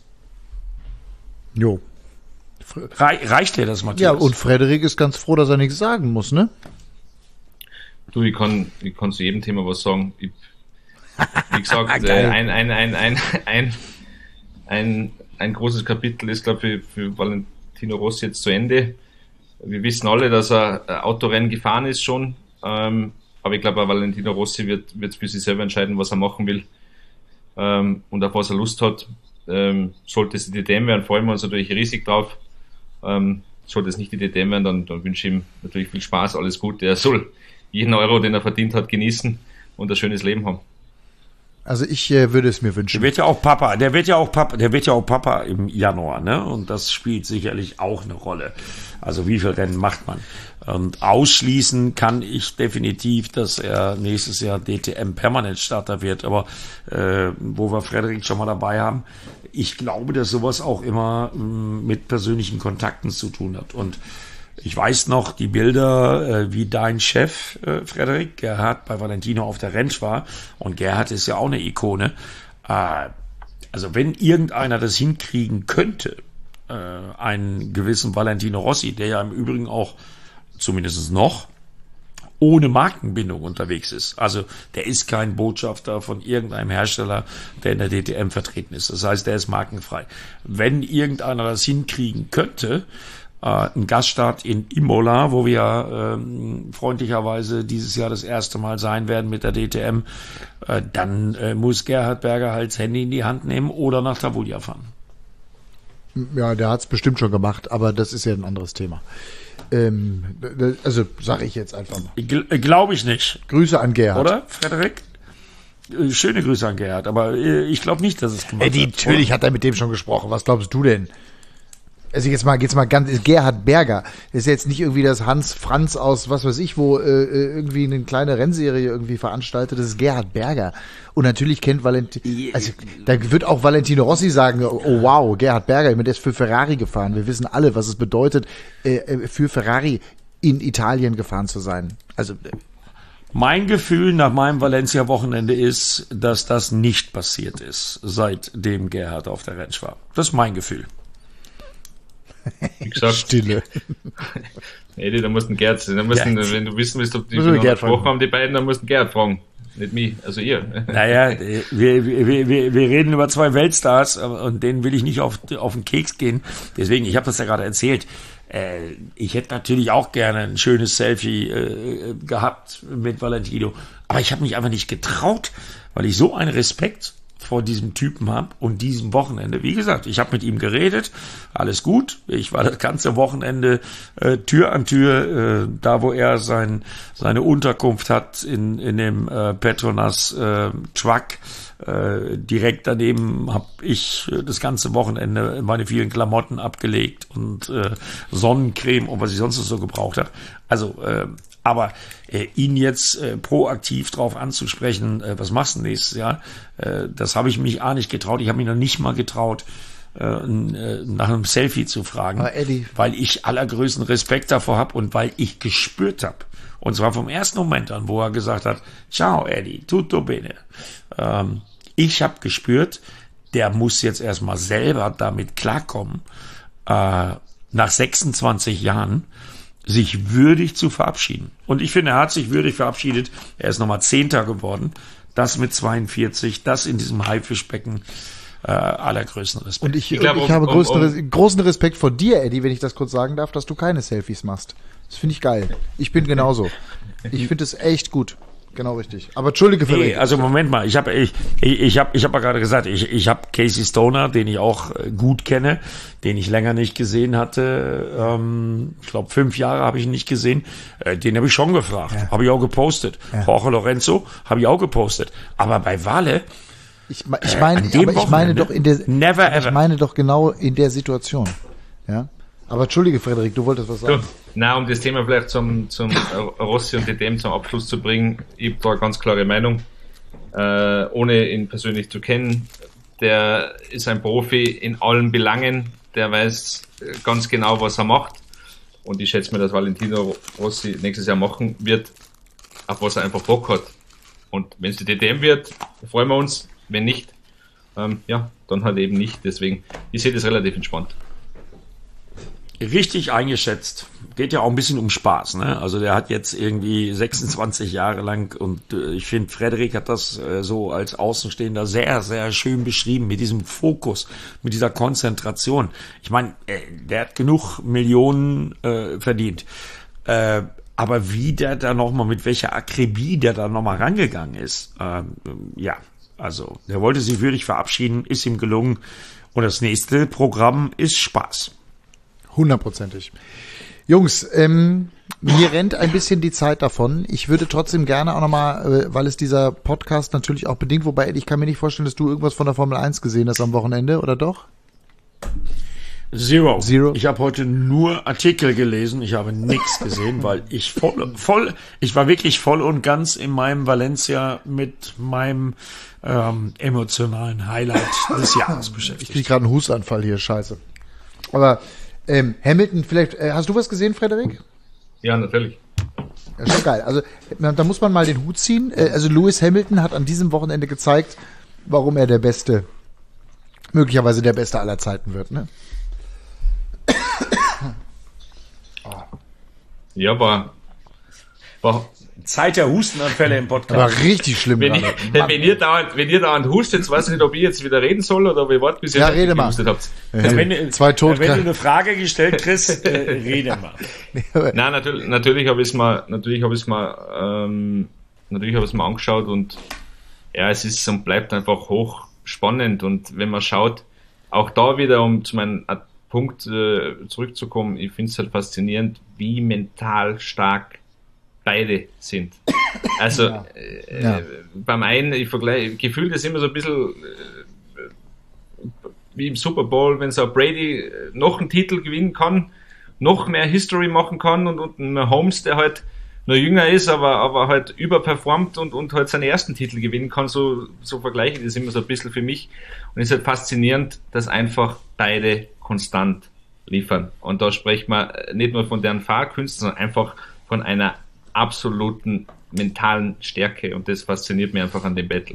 Speaker 2: Jo.
Speaker 5: Re- reicht dir das, Matthias?
Speaker 2: Ja, und Frederik ist ganz froh, dass er nichts sagen muss, ne?
Speaker 4: Du, ich kann, ich kann zu jedem Thema was sagen. Ich, wie gesagt, äh, ein, ein, ein, ein, ein, ein, ein großes Kapitel ist, glaube ich, für, für Valentino Rossi jetzt zu Ende. Wir wissen alle, dass er Autorennen gefahren ist schon, ähm, aber ich glaube, Valentino Rossi wird, wird für sich selber entscheiden, was er machen will, ähm, und auf was er Lust hat. Ähm, sollte es die D T M werden, freuen wir uns natürlich riesig drauf. Ähm, sollte es nicht die D T M werden, dann, dann wünsche ich ihm natürlich viel Spaß, alles Gute. Er soll jeden Euro, den er verdient hat, genießen und ein schönes Leben haben.
Speaker 2: Also ich äh, würde es mir wünschen.
Speaker 5: Der wird ja auch Papa, der wird ja auch Papa, der wird ja auch Papa im Januar, ne? Und das spielt sicherlich auch eine Rolle. Also wie viel Rennen macht man? Und ausschließen kann ich definitiv, dass er nächstes Jahr D T M Permanent Starter wird. Aber äh, wo wir Frederik schon mal dabei haben, ich glaube, dass sowas auch immer mh, mit persönlichen Kontakten zu tun hat. Und ich weiß noch die Bilder, äh, wie dein Chef, äh, Frederik, Gerhard, bei Valentino auf der Ranch war. Und Gerhard ist ja auch eine Ikone. Äh, also wenn irgendeiner das hinkriegen könnte, äh, einen gewissen Valentino Rossi, der ja im Übrigen auch zumindest noch ohne Markenbindung unterwegs ist. Also der ist kein Botschafter von irgendeinem Hersteller, der in der D T M vertreten ist. Das heißt, der ist markenfrei. Wenn irgendeiner das hinkriegen könnte, Uh, ein Gaststart in Imola, wo wir ähm, freundlicherweise dieses Jahr das erste Mal sein werden mit der D T M, äh, dann äh, muss Gerhard Berger halt das Handy in die Hand nehmen oder nach Tavulja fahren.
Speaker 2: Ja, der hat es bestimmt schon gemacht, aber das ist ja ein anderes Thema. Ähm, also sage ich jetzt einfach mal.
Speaker 5: Gl- Glaube ich nicht.
Speaker 2: Grüße an Gerhard.
Speaker 5: Oder, Frederik? Äh, Schöne Grüße an Gerhard, aber äh, ich glaube nicht, dass es gemacht
Speaker 2: Eddie,
Speaker 5: hat.
Speaker 2: natürlich hat er mit dem schon gesprochen. Was glaubst du denn? Also jetzt mal, jetzt mal ganz, ist Gerhard Berger. Ist jetzt nicht irgendwie das Hans Franz aus, was weiß ich, wo äh, irgendwie eine kleine Rennserie irgendwie veranstaltet. Das ist Gerhard Berger. Und natürlich kennt Valentino, also da wird auch Valentino Rossi sagen, oh wow, Gerhard Berger, ich meine, der ist für Ferrari gefahren. Wir wissen alle, was es bedeutet, äh, für Ferrari in Italien gefahren zu sein. Also äh,
Speaker 5: Mein Gefühl nach meinem Valencia-Wochenende ist, dass das nicht passiert ist, seitdem Gerhard auf der Ranch war. Das ist mein Gefühl.
Speaker 4: Wie gesagt,
Speaker 2: Stille.
Speaker 4: Nee, da musst du Gerd, da musst
Speaker 5: Ja.
Speaker 4: du, wenn du wissen willst, ob die
Speaker 2: Müssen wir
Speaker 4: noch
Speaker 2: Gerd
Speaker 4: gesprochen
Speaker 2: fragen.
Speaker 4: haben, die beiden, dann musst du Gerd fragen. Nicht mich, also ihr.
Speaker 5: Naja, wir, wir, wir, wir reden über zwei Weltstars und denen will ich nicht auf, auf den Keks gehen. Deswegen, ich habe das ja gerade erzählt, äh, ich hätte natürlich auch gerne ein schönes Selfie äh, gehabt mit Valentino, aber ich habe mich einfach nicht getraut, weil ich so einen Respekt vor diesem Typen habe und diesem Wochenende. Wie gesagt, ich habe mit ihm geredet, alles gut. Ich war das ganze Wochenende äh, Tür an Tür, äh, da wo er sein seine Unterkunft hat, in in dem äh, Petronas äh, Truck. Äh, direkt daneben habe ich äh, das ganze Wochenende meine vielen Klamotten abgelegt und äh, Sonnencreme und was ich sonst noch so gebraucht habe. Also äh, aber äh, ihn jetzt äh, proaktiv drauf anzusprechen, äh, was machst du nächstes Jahr, äh, das habe ich mich auch nicht getraut. Ich habe mich noch nicht mal getraut, äh, n, äh, nach einem Selfie zu fragen,
Speaker 2: Aber Eddie,
Speaker 5: weil ich allergrößten Respekt davor habe und weil ich gespürt habe, und zwar vom ersten Moment an, wo er gesagt hat, ciao Eddie, tutto bene. Ähm, ich habe gespürt, der muss jetzt erstmal selber damit klarkommen, äh, nach sechsundzwanzig Jahren sich würdig zu verabschieden. Und ich finde, er hat sich würdig verabschiedet. Er ist nochmal Zehnter geworden. Das mit zweiundvierzig, das in diesem Haifischbecken. Äh, allergrößten Respekt.
Speaker 2: und ich,
Speaker 4: Ich glaub,
Speaker 2: und ich
Speaker 4: um-
Speaker 2: habe
Speaker 4: um-
Speaker 2: größten,
Speaker 4: um-
Speaker 2: Res- großen Respekt vor dir, Eddie, wenn ich das kurz sagen darf, dass du keine Selfies machst. Das finde ich geil. Ich bin genauso. Ich finde es echt gut. Genau richtig. Aber entschuldige für
Speaker 5: Nee,
Speaker 2: mich.
Speaker 5: also Moment mal, ich habe ich ich, ich habe ich habe ja gerade gesagt, ich ich habe Casey Stoner, den ich auch äh, gut kenne, den ich länger nicht gesehen hatte, ähm, ich glaube fünf Jahre habe ich ihn nicht gesehen, äh, den habe ich schon gefragt,
Speaker 2: Ja.
Speaker 5: habe ich auch gepostet.
Speaker 2: Ja.
Speaker 5: Jorge Lorenzo habe ich auch gepostet, aber bei Wale
Speaker 2: Ich, me- ich meine,
Speaker 5: an dem
Speaker 2: aber ich meine
Speaker 5: Wochenende?
Speaker 2: doch in der,
Speaker 5: Never
Speaker 2: ich
Speaker 5: ever.
Speaker 2: meine doch genau in der Situation. Ja. Aber entschuldige, Frederik, du wolltest was sagen.
Speaker 4: So, na, um das Thema vielleicht zum, zum Rossi und D T M zum Abschluss zu bringen, ich habe da eine ganz klare Meinung, äh, ohne ihn persönlich zu kennen. Der ist ein Profi in allen Belangen, der weiß ganz genau, was er macht. Und ich schätze mir, dass Valentino Rossi nächstes Jahr machen wird, auf was er einfach Bock hat. Und wenn es die D T M wird, freuen wir uns. Wenn nicht, ähm, ja, dann halt eben nicht. Deswegen, ich sehe das relativ entspannt.
Speaker 5: Richtig eingeschätzt. Geht ja auch ein bisschen um Spaß, ne? Also der hat jetzt irgendwie sechsundzwanzig Jahre lang und äh, ich finde, Frederik hat das äh, so als Außenstehender sehr, sehr schön beschrieben mit diesem Fokus, mit dieser Konzentration. Ich meine, äh, der hat genug Millionen äh, verdient. Äh, aber wie der da nochmal, mit welcher Akribie der da nochmal rangegangen ist, äh, ja, also der wollte sich würdig verabschieden, ist ihm gelungen und das nächste Programm ist Spaß.
Speaker 2: Hundertprozentig. Jungs, ähm, mir rennt ein bisschen die Zeit davon. Ich würde trotzdem gerne auch nochmal, äh, weil es dieser Podcast natürlich auch bedingt, wobei ich kann mir nicht vorstellen, dass du irgendwas von der Formel eins gesehen hast am Wochenende, oder doch?
Speaker 5: Zero.
Speaker 2: Zero.
Speaker 5: Ich habe heute nur Artikel gelesen, ich habe nichts gesehen, weil ich voll, voll, ich war wirklich voll und ganz in meinem Valencia mit meinem ähm, emotionalen Highlight des Jahres beschäftigt.
Speaker 2: Ich kriege gerade einen Hustanfall hier, scheiße. Aber Ähm, Hamilton, vielleicht, äh, hast du was gesehen, Frederik?
Speaker 4: Ja, natürlich.
Speaker 2: Ja, schon geil. Also, da muss man mal den Hut ziehen. Äh, also, Lewis Hamilton hat an diesem Wochenende gezeigt, warum er der Beste, möglicherweise der Beste aller Zeiten wird, ne?
Speaker 4: Oh. Ja, aber, aber
Speaker 5: Zeit der Hustenanfälle im Podcast.
Speaker 2: War richtig schlimm.
Speaker 4: Wenn, ich, wenn, ihr dauernd, wenn ihr dauernd hustet, weiß ich nicht, ob ich jetzt wieder reden soll oder ob ihr wartet, bis ihr
Speaker 2: ja, rede mal.
Speaker 4: gehustet habt.
Speaker 5: Also wenn, du,
Speaker 2: Zwei
Speaker 5: wenn du
Speaker 2: Todkranke.
Speaker 5: eine Frage gestellt kriegst, äh, rede mal.
Speaker 4: Nein, natürlich, natürlich habe ich es mal, natürlich habe ich es mal, ähm, natürlich habe ich es mal angeschaut und ja, es ist und bleibt einfach hoch spannend und wenn man schaut, auch da wieder, um zu meinem Punkt äh, zurückzukommen, ich finde es halt faszinierend, wie mental stark beide sind. Also
Speaker 2: ja.
Speaker 4: Äh,
Speaker 2: Ja.
Speaker 4: beim einen, ich vergleiche, gefühlt ist immer so ein bisschen äh, wie im Super Bowl, wenn so Brady noch einen Titel gewinnen kann, noch mehr History machen kann und, und ein Holmes, der halt noch jünger ist, aber, aber halt überperformt und, und halt seinen ersten Titel gewinnen kann, so, so vergleiche ich das immer so ein bisschen für mich. Und es ist halt faszinierend, dass einfach beide konstant liefern. Und da spricht man nicht nur von deren Fahrkünsten, sondern einfach von einer absoluten mentalen Stärke und das fasziniert mich einfach an dem Battle.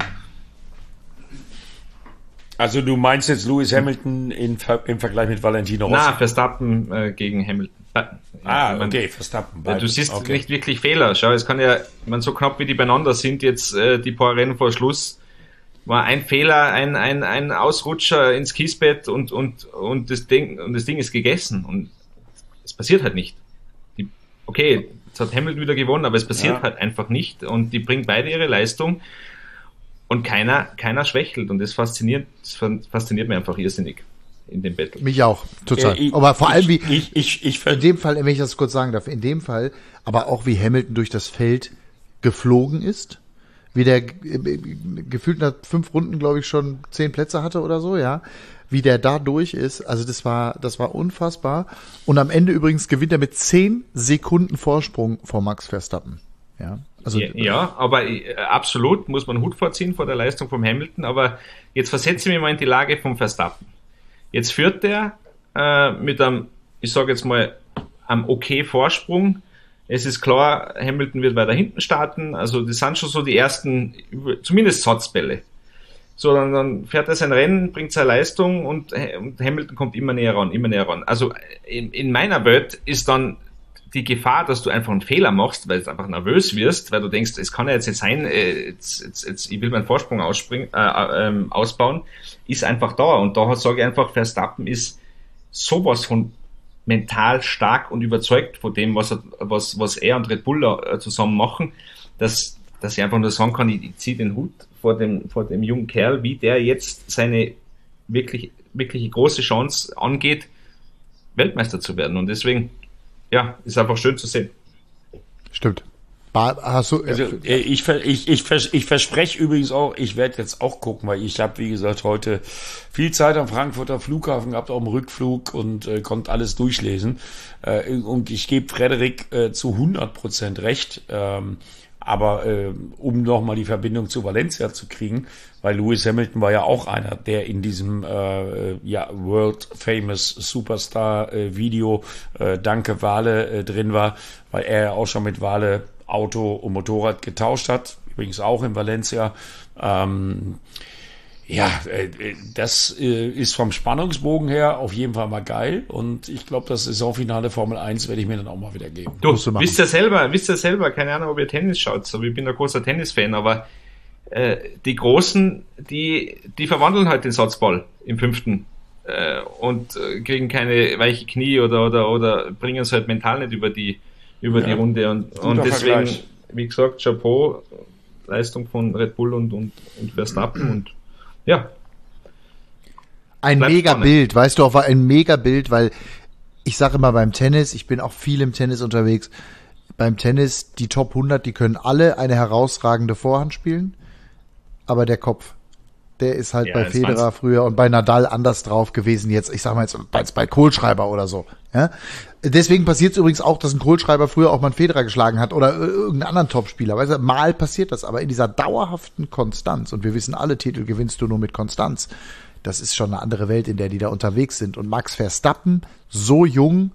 Speaker 5: Also du meinst jetzt Lewis Hamilton in, im Vergleich mit Valentino Rossi?
Speaker 4: Na, Verstappen äh, gegen Hamilton.
Speaker 5: Ah,
Speaker 4: man,
Speaker 5: okay, Verstappen.
Speaker 4: Ja, du siehst
Speaker 5: okay.
Speaker 4: nicht wirklich Fehler. Schau, es kann ja, man so knapp wie die beieinander sind jetzt äh, die paar Rennen vor Schluss, war ein Fehler, ein ein ein Ausrutscher ins Kiesbett und und und das Ding und das Ding ist gegessen und es passiert halt nicht. Die, okay, jetzt hat Hamilton wieder gewonnen, aber es passiert ja. halt einfach nicht und die bringen beide ihre Leistung und keiner keiner schwächelt und das fasziniert das fasziniert mich einfach irrsinnig in dem Battle.
Speaker 2: Mich auch, total.
Speaker 5: Äh, ich,
Speaker 2: aber vor allem wie,
Speaker 5: ich, ich, ich,
Speaker 2: in dem Fall, wenn ich das kurz sagen darf, in dem Fall, aber auch wie Hamilton durch das Feld geflogen ist, wie der äh, gefühlt nach fünf Runden, glaube ich, schon zehn Plätze hatte oder so, ja, wie der da durch ist, also das war, das war unfassbar. Und am Ende übrigens gewinnt er mit zehn Sekunden Vorsprung vor Max Verstappen, ja. Also,
Speaker 4: ja, ja, aber äh, absolut muss man Hut vorziehen vor der Leistung vom Hamilton, aber jetzt versetze ich mich mal in die Lage vom Verstappen. Jetzt führt der äh, mit einem, ich sage jetzt mal, einem okay Vorsprung. Es ist klar, Hamilton wird weiter hinten starten, also das sind schon so die ersten, zumindest Satzbälle. So, dann, dann fährt er sein Rennen, bringt seine Leistung und, und Hamilton kommt immer näher ran, immer näher ran. Also in, in meiner Welt ist dann die Gefahr, dass du einfach einen Fehler machst, weil du einfach nervös wirst, weil du denkst, es kann ja jetzt nicht sein, äh, jetzt, jetzt, jetzt, ich will meinen Vorsprung ausspringen, äh, ähm, ausbauen, ist einfach da. Und da sage ich einfach, Verstappen ist sowas von mental stark und überzeugt von dem, was er, was, was er und Red Bull äh, zusammen machen, dass, dass ich einfach nur sagen kann, ich, ich ziehe den Hut vor dem, vor dem jungen Kerl, wie der jetzt seine wirklich, wirklich große Chance angeht, Weltmeister zu werden. Und deswegen, ja, ist einfach schön zu sehen.
Speaker 2: Stimmt. Hast du,
Speaker 5: also, ich, ich, ich, ich verspreche übrigens auch, ich werde jetzt auch gucken, weil ich habe, wie gesagt, heute viel Zeit am Frankfurter Flughafen gehabt, auch im Rückflug und äh, konnte alles durchlesen. Äh, und ich gebe Frederik äh, zu hundert Prozent recht. Ähm, aber äh, um nochmal die Verbindung zu Valencia zu kriegen, weil Lewis Hamilton war ja auch einer, der in diesem äh, ja, World Famous Superstar äh, Video äh, Danke Wale äh, drin war, weil er auch schon mit Wale Auto und Motorrad getauscht hat, übrigens auch in Valencia. Ähm, ja, äh, das äh, ist vom Spannungsbogen her auf jeden Fall mal geil und ich glaube, das Saisonfinale Formel eins werde ich mir dann auch mal wieder geben.
Speaker 4: Du, wisst ihr selber, wisst ihr selber, keine Ahnung, ob ihr Tennis schaut, aber ich bin ein großer Tennisfan, aber äh, die Großen, die, die verwandeln halt den Satzball im fünften äh, und äh, kriegen keine weiche Knie oder, oder, oder bringen es halt mental nicht über die über ja, die Runde und, und deswegen, Vergleich. Wie gesagt, Chapeau, Leistung von Red Bull und, und, und Verstappen und ja.
Speaker 2: Ein Mega-Bild, weißt du auch, war ein Mega-Bild, weil ich sage immer beim Tennis, ich bin auch viel im Tennis unterwegs, beim Tennis, die Top hundert, die können alle eine herausragende Vorhand spielen, aber der Kopf, der ist halt ja, bei Federer früher und bei Nadal anders drauf gewesen jetzt, ich sag mal jetzt bei, bei Kohlschreiber oder so. Ja? Deswegen passiert es übrigens auch, dass ein Kohlschreiber früher auch mal einen Federer geschlagen hat oder irgendeinen anderen Topspieler. Weißt du, mal passiert das, aber in dieser dauerhaften Konstanz, und wir wissen alle, Titel gewinnst du nur mit Konstanz, das ist schon eine andere Welt, in der die da unterwegs sind. Und Max Verstappen, so jung,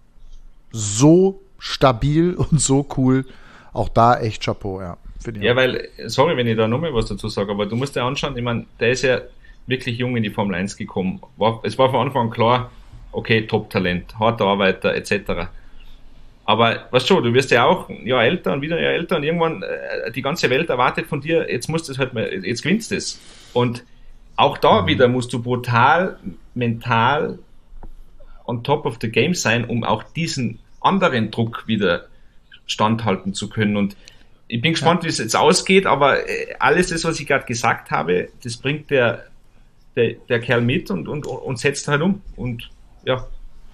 Speaker 2: so stabil und so cool, auch da echt Chapeau, ja.
Speaker 4: Ja, weil, sorry, wenn ich da nochmal was dazu sage, aber du musst dir anschauen, ich meine, der ist ja wirklich jung in die Formel eins gekommen. War, es war von Anfang an klar, okay, Top-Talent, harter Arbeiter, et cetera. Aber, weißt du, du wirst ja auch ein Jahr älter und wieder ein Jahr älter und irgendwann, äh, die ganze Welt erwartet von dir, jetzt musst du es halt mal, jetzt gewinnst du es. Und auch da mhm. wieder musst du brutal, mental on top of the game sein, um auch diesen anderen Druck wieder standhalten zu können. Und ich bin gespannt, ja. wie es jetzt ausgeht, aber alles das, was ich gerade gesagt habe, das bringt der, der, der Kerl mit und, und, und setzt halt um. Und ja,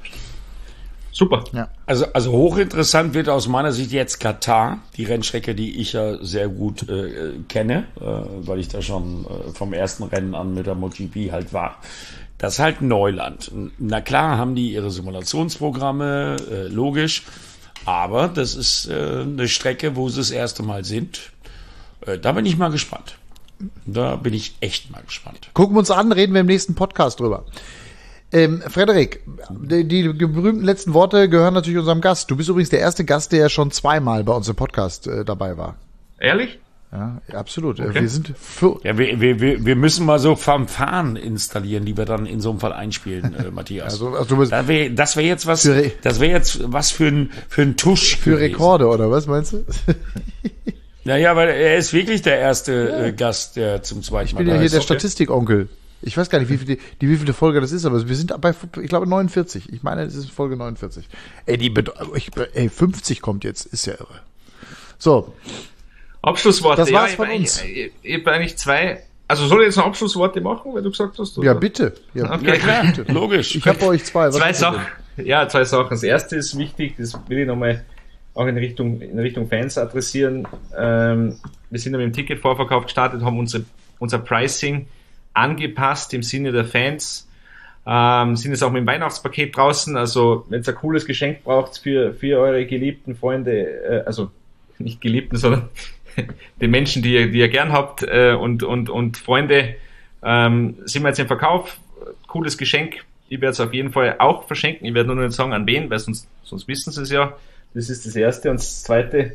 Speaker 4: super.
Speaker 5: Ja. Also, also hochinteressant wird aus meiner Sicht jetzt Katar, die Rennstrecke, die ich ja sehr gut äh, kenne, äh, weil ich da schon äh, vom ersten Rennen an mit der MotoGP halt war. Das ist halt Neuland. Na klar haben die ihre Simulationsprogramme, äh, logisch. Aber das ist äh, eine Strecke, wo sie das erste Mal sind. Äh, da bin ich mal gespannt. Da bin ich echt mal gespannt.
Speaker 2: Gucken wir uns an, reden wir im nächsten Podcast drüber. Ähm, Frederik, die, die berühmten letzten Worte gehören natürlich unserem Gast. Du bist übrigens der erste Gast, der ja schon zweimal bei uns im Podcast äh, dabei war.
Speaker 4: Ehrlich?
Speaker 2: Ja, absolut.
Speaker 5: Okay.
Speaker 2: Wir sind für
Speaker 5: ja, wir, wir, wir müssen mal so Fanfaren installieren, die wir dann in so einem Fall einspielen, äh, Matthias.
Speaker 2: Also, also du bist
Speaker 5: das wäre das wär jetzt was, das wäre jetzt was für ein für ein Tusch
Speaker 2: für gewesen. Rekorde oder was meinst du?
Speaker 5: Naja, weil er ist wirklich der erste ja. äh, Gast, der zum zweiten Mal
Speaker 2: da ist. Ich bin ja hier der okay. Statistikonkel. Ich weiß gar nicht, wie viel die, die wievielte Folge das ist, aber wir sind bei, ich glaube, neunundvierzig. Ich meine, es ist Folge neunundvierzig. Ey, die, ich, ey, fünfzig kommt jetzt, ist ja irre. So.
Speaker 4: Abschlussworte.
Speaker 2: Das war's
Speaker 4: ja,
Speaker 2: von
Speaker 4: ich,
Speaker 2: uns.
Speaker 4: Ich, ich, ich habe eigentlich zwei. Also soll ich jetzt noch Abschlussworte machen, weil du gesagt hast? Oder?
Speaker 2: Ja, bitte. Ja,
Speaker 4: okay.
Speaker 2: ja, bitte.
Speaker 5: Logisch.
Speaker 2: Ich habe bei euch zwei. Was
Speaker 4: zwei Sachen. Ja, zwei Sachen. Das erste ist wichtig, das will ich nochmal auch in Richtung, in Richtung Fans adressieren. Ähm, wir sind ja mit dem Ticketvorverkauf gestartet, haben unsere, unser Pricing angepasst im Sinne der Fans. Ähm, sind jetzt auch mit dem Weihnachtspaket draußen. Also wenn ihr ein cooles Geschenk braucht für, für eure geliebten Freunde, äh, also nicht Geliebten, sondern den Menschen, die ihr, die ihr gern habt äh, und, und, und Freunde, ähm, sind wir jetzt im Verkauf. Cooles Geschenk. Ich werde es auf jeden Fall auch verschenken. Ich werde nur nicht sagen, an wen, weil sonst, sonst wissen sie es ja. Das ist das Erste. Und das Zweite,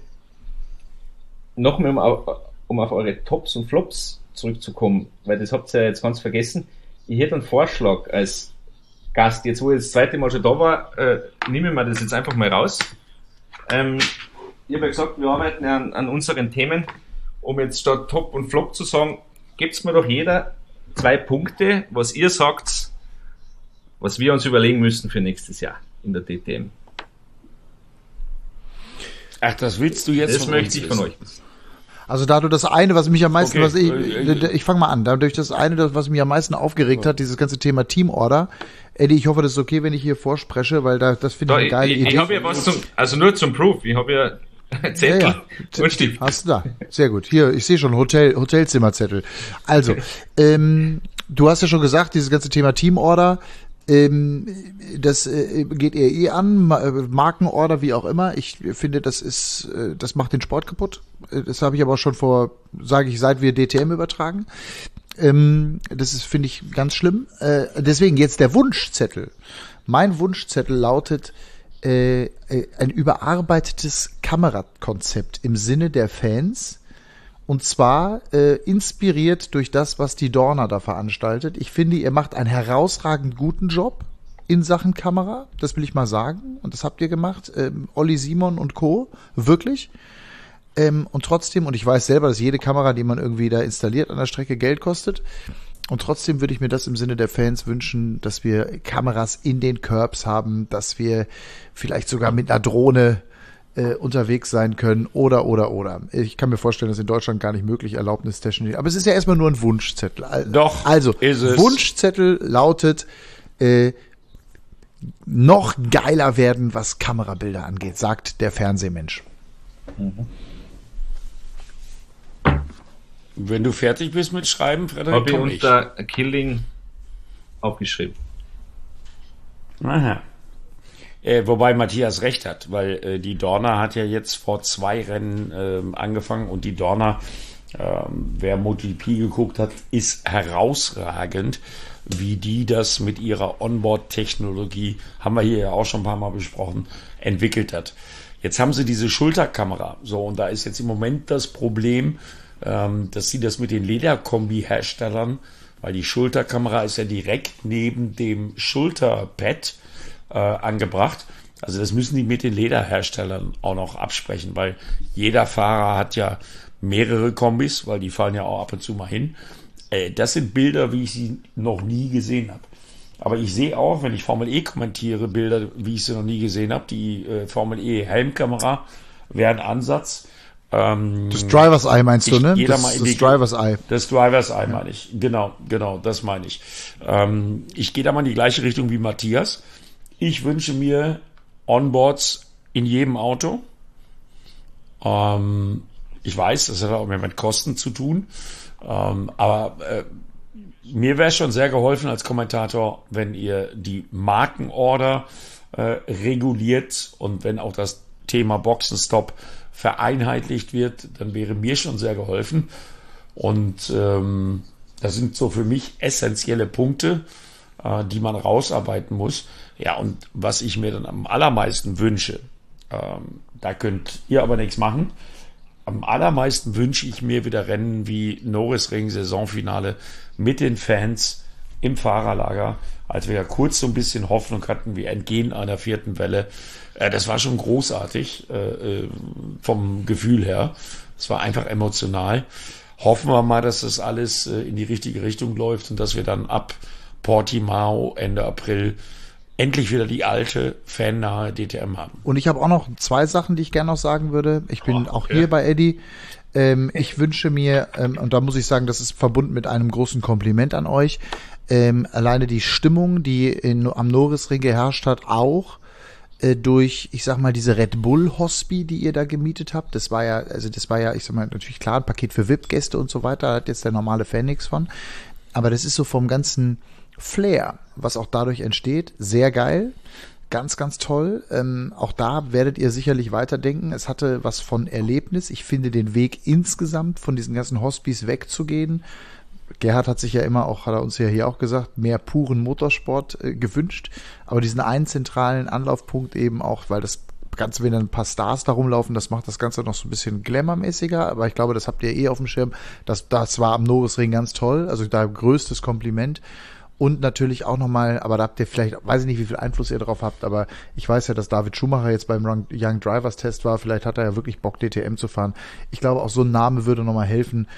Speaker 4: nochmal um, auf, um auf eure Tops und Flops zurückzukommen, weil das habt ihr ja jetzt ganz vergessen. Ich hätte einen Vorschlag als Gast, jetzt wo ich das zweite Mal schon da war, äh, nehme ich mir das jetzt einfach mal raus. Ähm, Ich habe ja gesagt, wir arbeiten ja an, an unseren Themen. Um jetzt statt Top und Flop zu sagen, gebt's mir doch jeder zwei Punkte, was ihr sagt, was wir uns überlegen müssen für nächstes Jahr in der D T M.
Speaker 5: Ach, das willst du jetzt
Speaker 4: Das von möchte ich von euch wissen.
Speaker 2: Also da du das eine, was mich am meisten,
Speaker 5: Okay.
Speaker 2: was ich, ich fange mal an, dadurch das eine, was mich am meisten aufgeregt hat, dieses ganze Thema Teamorder. Eddie, ich hoffe, das ist okay, wenn ich hier vorspreche, weil da, das finde ich eine geile
Speaker 4: ich,
Speaker 2: Idee.
Speaker 4: Ich habe ja was zum, also nur zum Proof, ich habe ja Zettel
Speaker 2: Ja, ja.
Speaker 4: und Stift.
Speaker 2: Hast du da. Sehr gut. Hier, ich sehe schon Hotel, Hotelzimmerzettel. Also, ähm, du hast ja schon gesagt, dieses ganze Thema Teamorder, ähm, das äh, geht ihr eh an, Ma- Markenorder, wie auch immer. Ich finde, das ist, äh, das macht den Sport kaputt. Äh, Das habe ich aber auch schon vor, sage ich, seit wir D T M übertragen. Ähm, das ist, finde ich, ganz schlimm. Äh, deswegen jetzt der Wunschzettel. Mein Wunschzettel lautet äh, äh, ein überarbeitetes Kamerakonzept im Sinne der Fans. Und zwar äh, inspiriert durch das, was die Dorna da veranstaltet. Ich finde, ihr macht einen herausragend guten Job in Sachen Kamera. Das will ich mal sagen. Und das habt ihr gemacht. Ähm, Olli Simon und Co. Wirklich. Ähm, und trotzdem, und ich weiß selber, dass jede Kamera, die man irgendwie da installiert an der Strecke, Geld kostet. Und trotzdem würde ich mir das im Sinne der Fans wünschen, dass wir Kameras in den Curbs haben, dass wir vielleicht sogar mit einer Drohne äh, unterwegs sein können oder, oder, oder. Ich kann mir vorstellen, dass in Deutschland gar nicht möglich erlaubnistechnisch. Aber es ist ja erstmal nur ein Wunschzettel. Al-
Speaker 5: Doch,
Speaker 2: Also,
Speaker 5: ist es.
Speaker 2: Wunschzettel lautet, äh, noch geiler werden, was Kamerabilder angeht, sagt der Fernsehmensch.
Speaker 5: Wenn du fertig bist mit Schreiben, Frederik,
Speaker 4: Habe ich
Speaker 5: komm ich.
Speaker 4: unter Killing aufgeschrieben.
Speaker 5: Aha. Äh, wobei Matthias recht hat, weil äh, die Dorna hat ja jetzt vor zwei Rennen ähm, angefangen und die Dorna, ähm, wer MotoGP geguckt hat, ist herausragend, wie die das mit ihrer Onboard-Technologie, haben wir hier ja auch schon ein paar Mal besprochen, entwickelt hat. Jetzt haben sie diese Schulterkamera, so, und da ist jetzt im Moment das Problem, ähm, dass sie das mit den Lederkombi-Herstellern, weil die Schulterkamera ist ja direkt neben dem Schulterpad äh, angebracht. Also das müssen die mit den Lederherstellern auch noch absprechen, weil jeder Fahrer hat ja mehrere Kombis, weil die fahren ja auch ab und zu mal hin. Äh, das sind Bilder, wie ich sie noch nie gesehen habe. Aber ich sehe auch, wenn ich Formel E kommentiere, Bilder, wie ich sie noch nie gesehen habe. Die äh, Formel E Helmkamera wäre ein Ansatz. Ähm,
Speaker 2: Das Drivers Eye meinst du,
Speaker 5: ich
Speaker 2: ne?
Speaker 5: gehe da
Speaker 2: Das,
Speaker 5: mal in
Speaker 2: das
Speaker 5: die-
Speaker 2: Drivers Eye.
Speaker 5: Das Drivers Eye meine ich. Genau, genau, das meine ich. Ähm, ich gehe da mal in die gleiche Richtung wie Matthias. Ich wünsche mir Onboards in jedem Auto. Ähm, ich weiß, das hat auch mit Kosten zu tun. Ähm, aber äh, mir wäre schon sehr geholfen als Kommentator, wenn ihr die Markenorder äh, reguliert und wenn auch das Thema Boxenstopp vereinheitlicht wird, dann wäre mir schon sehr geholfen. Und ähm, das sind so für mich essentielle Punkte, äh, die man rausarbeiten muss. Ja, und was ich mir dann am allermeisten wünsche, ähm, da könnt ihr aber nichts machen. Am allermeisten wünsche ich mir wieder Rennen wie Norrisring Saisonfinale mit den Fans im Fahrerlager, als wir ja kurz so ein bisschen Hoffnung hatten, wir entgehen einer vierten Welle. Äh, das war schon großartig äh, äh, vom Gefühl her. Es war einfach emotional. Hoffen wir mal, dass das alles äh, in die richtige Richtung läuft und dass wir dann ab Portimao Ende April endlich wieder die alte, fannahe D T M haben.
Speaker 2: Und ich habe auch noch zwei Sachen, die ich gerne noch sagen würde. Ich bin
Speaker 5: Oh,
Speaker 2: auch
Speaker 5: okay.
Speaker 2: hier bei Eddie. Ähm, ich wünsche mir, ähm, und da muss ich sagen, das ist verbunden mit einem großen Kompliment an euch, ähm, alleine die Stimmung, die in, am Norrisring geherrscht hat, auch äh, durch, ich sag mal, diese Red Bull Hospi, die ihr da gemietet habt. Das war ja, also das war ja, ich sag mal, natürlich klar, ein Paket für V I P-Gäste und so weiter, da hat jetzt der normale Fan nichts von. Aber das ist so vom ganzen Flair, was auch dadurch entsteht, sehr geil. Ganz, ganz toll. Ähm, auch da werdet ihr sicherlich weiterdenken. Es hatte was von Erlebnis. Ich finde den Weg insgesamt von diesen ganzen Hospice wegzugehen. Gerhard hat sich ja immer auch, hat er uns ja hier auch gesagt, mehr puren Motorsport äh, gewünscht. Aber diesen einen zentralen Anlaufpunkt eben auch, weil das Ganze, wenn dann ein paar Stars da rumlaufen, das macht das Ganze noch so ein bisschen glamourmäßiger. Aber ich glaube, das habt ihr eh auf dem Schirm. Das, das war am Norrisring ganz toll. Also da größtes Kompliment. Und natürlich auch nochmal, aber da habt ihr vielleicht, weiß ich nicht, wie viel Einfluss ihr drauf habt, aber ich weiß ja, dass David Schumacher jetzt beim Young Drivers Test war, vielleicht hat er ja wirklich Bock, D T M zu fahren. Ich glaube, auch so ein Name würde nochmal helfen.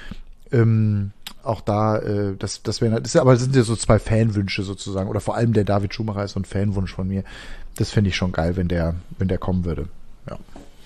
Speaker 2: Ähm, auch da, äh, das, das wäre, das ist, aber das sind ja so zwei Fanwünsche sozusagen, oder vor allem der David Schumacher ist so ein Fanwunsch von mir. Das fände ich schon geil, wenn der, wenn der kommen würde. Ja.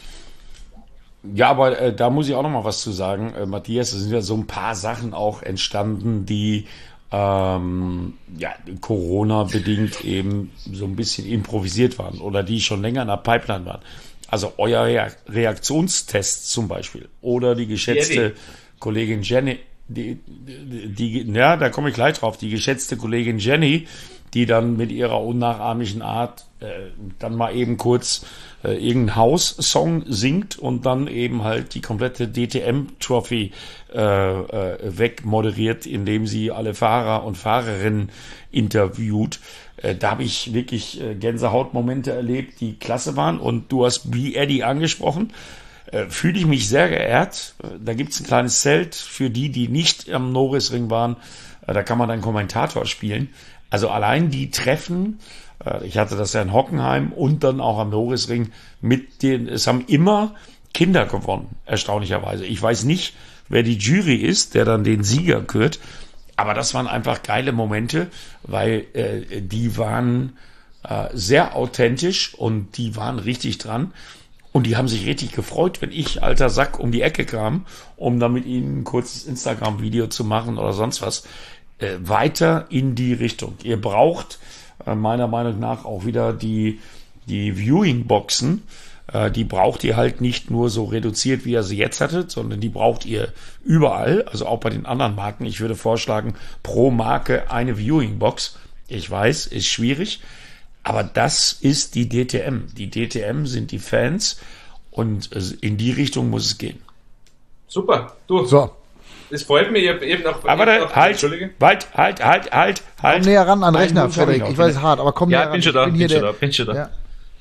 Speaker 5: Ja, aber äh, da muss ich auch noch mal was zu sagen, äh, Matthias. Es sind ja so ein paar Sachen auch entstanden, die ähm, ja Corona bedingt eben so ein bisschen improvisiert waren oder die schon länger in der Pipeline waren. Also euer Rea- Reaktionstest zum Beispiel. Oder die geschätzte
Speaker 4: Jenny.
Speaker 5: Kollegin Jenny, die, die, die, ja, da komme ich gleich drauf, die geschätzte Kollegin Jenny, die dann mit ihrer unnachahmlichen Art äh, dann mal eben kurz äh, irgendeinen House-Song singt und dann eben halt die komplette D T M-Trophy äh, äh, wegmoderiert, indem sie alle Fahrer und Fahrerinnen interviewt. Äh, da habe ich wirklich äh, Gänsehautmomente erlebt, die klasse waren. Und du hast B. Eddie angesprochen. Äh, fühle ich mich sehr geehrt. Äh, da gibt es ein kleines Zelt für die, die nicht am Norrisring waren. Äh, da kann man dann Kommentator spielen. Also allein die Treffen, äh, ich hatte das ja in Hockenheim und dann auch am Norrisring mit den, es haben immer Kinder gewonnen, erstaunlicherweise. Ich weiß nicht, wer die Jury ist, der dann den Sieger kürt, aber das waren einfach geile Momente, weil äh, die waren äh, sehr authentisch und die waren richtig dran. Und die haben sich richtig gefreut, wenn ich, alter Sack, um die Ecke kam, um dann mit ihnen ein kurzes Instagram-Video zu machen oder sonst was. Äh, weiter in die Richtung. Ihr braucht äh, meiner Meinung nach auch wieder die, die Viewing-Boxen. Äh, die braucht ihr halt nicht nur so reduziert, wie ihr sie jetzt hattet, sondern die braucht ihr überall, also auch bei den anderen Marken. Ich würde vorschlagen, pro Marke eine Viewing-Box. Ich weiß, ist schwierig, aber das ist die D T M. Die D T M sind die Fans und äh, in die Richtung muss es gehen.
Speaker 4: Super, du.
Speaker 2: So.
Speaker 4: Es freut mich, ich habe eben noch...
Speaker 5: Aber da,
Speaker 4: noch,
Speaker 5: halt,
Speaker 4: Entschuldige.
Speaker 5: halt, halt, halt, halt, halt.
Speaker 2: Komm näher ran an den
Speaker 5: Einen
Speaker 2: Rechner,
Speaker 5: Wunsch habe
Speaker 2: Frederik.
Speaker 5: noch.
Speaker 2: Ich weiß, es ist hart, aber komm
Speaker 4: Ja,
Speaker 2: näher ran.
Speaker 4: bin schon da,
Speaker 2: Ich
Speaker 4: bin
Speaker 2: hier
Speaker 4: schon
Speaker 2: der-
Speaker 4: da, bin schon da.
Speaker 2: Ja.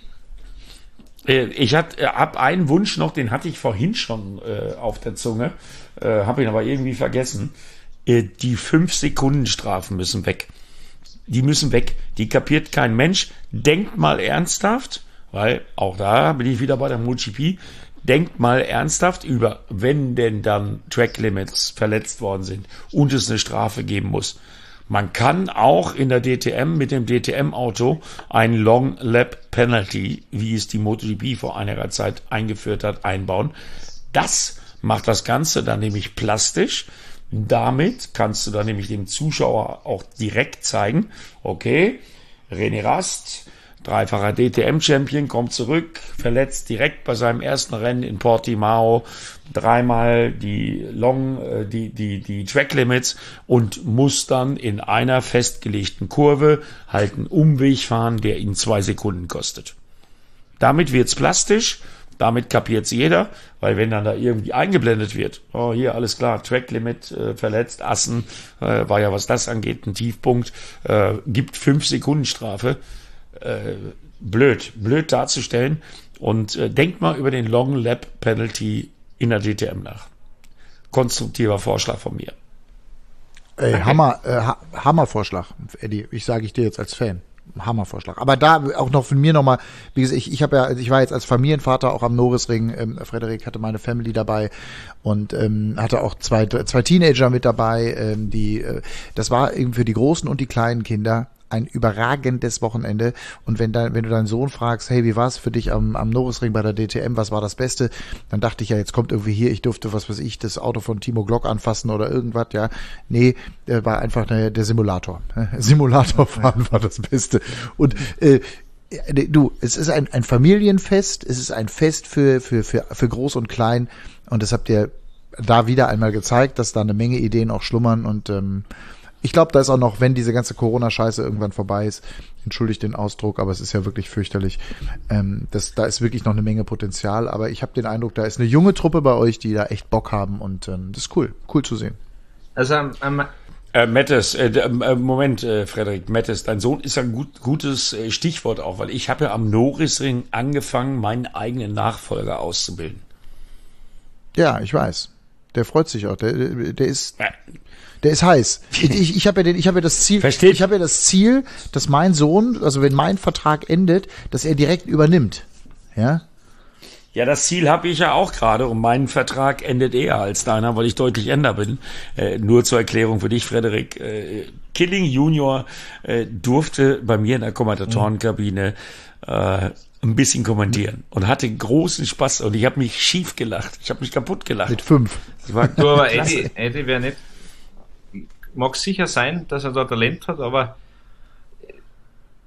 Speaker 5: Äh, Ich hatte, hab einen Wunsch noch, den hatte ich vorhin schon äh, auf der Zunge, äh, habe ihn aber irgendwie vergessen. Äh, die fünf Sekunden Strafen müssen weg. Die müssen weg. Die kapiert kein Mensch. Denkt mal ernsthaft, weil auch da bin ich wieder bei der MotoGP. Denkt mal ernsthaft über, wenn denn dann Track Limits verletzt worden sind und es eine Strafe geben muss. Man kann auch in der D T M mit dem D T M-Auto ein Long Lap Penalty, wie es die MotoGP vor einiger Zeit eingeführt hat, einbauen. Das macht das Ganze dann nämlich plastisch. Damit kannst du dann nämlich dem Zuschauer auch direkt zeigen, okay, René Rast, dreifacher D T M-Champion, kommt zurück, verletzt direkt bei seinem ersten Rennen in Portimao, dreimal die Long, äh, die, die, die Track Limits und muss dann in einer festgelegten Kurve halt einen Umweg fahren, der ihn zwei Sekunden kostet. Damit wird's plastisch, damit kapiert's jeder, weil wenn dann da irgendwie eingeblendet wird, oh hier, alles klar, Track Limit äh, verletzt, Assen, äh, war ja, was das angeht, ein Tiefpunkt, äh, gibt fünf Sekunden Strafe, äh, blöd, blöd darzustellen und äh, denkt mal über den Long Lap Penalty in der D T M nach. Konstruktiver Vorschlag von mir.
Speaker 2: Ey, Hammer, äh, ha Hammervorschlag, Eddie. Ich sage ich dir jetzt als Fan. Hammervorschlag. Aber da auch noch von mir nochmal, wie gesagt, ich, ich habe ja, ich war jetzt als Familienvater auch am Norrisring. Ähm, Frederik hatte meine Family dabei und ähm, hatte auch zwei, zwei Teenager mit dabei. Ähm, die, äh, das war eben für die großen und die kleinen Kinder ein überragendes Wochenende. Und wenn dein, wenn du deinen Sohn fragst, hey, wie war es für dich am, am Norrisring bei der D T M, was war das Beste? Dann dachte ich ja, jetzt kommt irgendwie hier, ich durfte, was weiß ich, das Auto von Timo Glock anfassen oder irgendwas, ja. Nee, äh, war einfach der, der Simulator. Simulatorfahren war das Beste. Und äh, du, es ist ein, ein Familienfest, es ist ein Fest für, für, für, für Groß und Klein. Und das habt ihr da wieder einmal gezeigt, dass da eine Menge Ideen auch schlummern und ähm, ich glaube, da ist auch noch, wenn diese ganze Corona-Scheiße irgendwann vorbei ist, entschuldigt den Ausdruck, aber es ist ja wirklich fürchterlich, ähm, das, da ist wirklich noch eine Menge Potenzial, aber ich habe den Eindruck, da ist eine junge Truppe bei euch, die da echt Bock haben und ähm, das ist cool, cool zu sehen.
Speaker 4: Also am, am
Speaker 5: Äh, Mattes, äh, äh, Moment, äh, Frederik, Mattes, dein Sohn ist ein gut, gutes äh, Stichwort auch, weil ich habe ja am Norrisring angefangen, meinen eigenen Nachfolger auszubilden.
Speaker 2: Ja, ich weiß. Der freut sich auch, der, der ist... Der ist heiß. Ich, ich, ich habe ja, den, ich hab ja das Ziel,
Speaker 5: Versteht.
Speaker 2: ich habe ja das Ziel, dass mein Sohn, also wenn mein Vertrag endet, dass er direkt übernimmt. Ja?
Speaker 5: Ja, das Ziel habe ich ja auch gerade und mein Vertrag endet eher als deiner, weil ich deutlich älter bin. Äh, nur zur Erklärung für dich, Frederik. Äh, Killing Junior äh, durfte bei mir in der Kommentatorenkabine äh, ein bisschen kommentieren und hatte großen Spaß und ich habe mich schief gelacht. Ich habe mich kaputt gelacht.
Speaker 2: Mit fünf.
Speaker 5: Das war
Speaker 4: Du, aber
Speaker 5: klasse.
Speaker 4: Eddie, Eddie wäre nicht, mag sicher sein, dass er da Talent hat, aber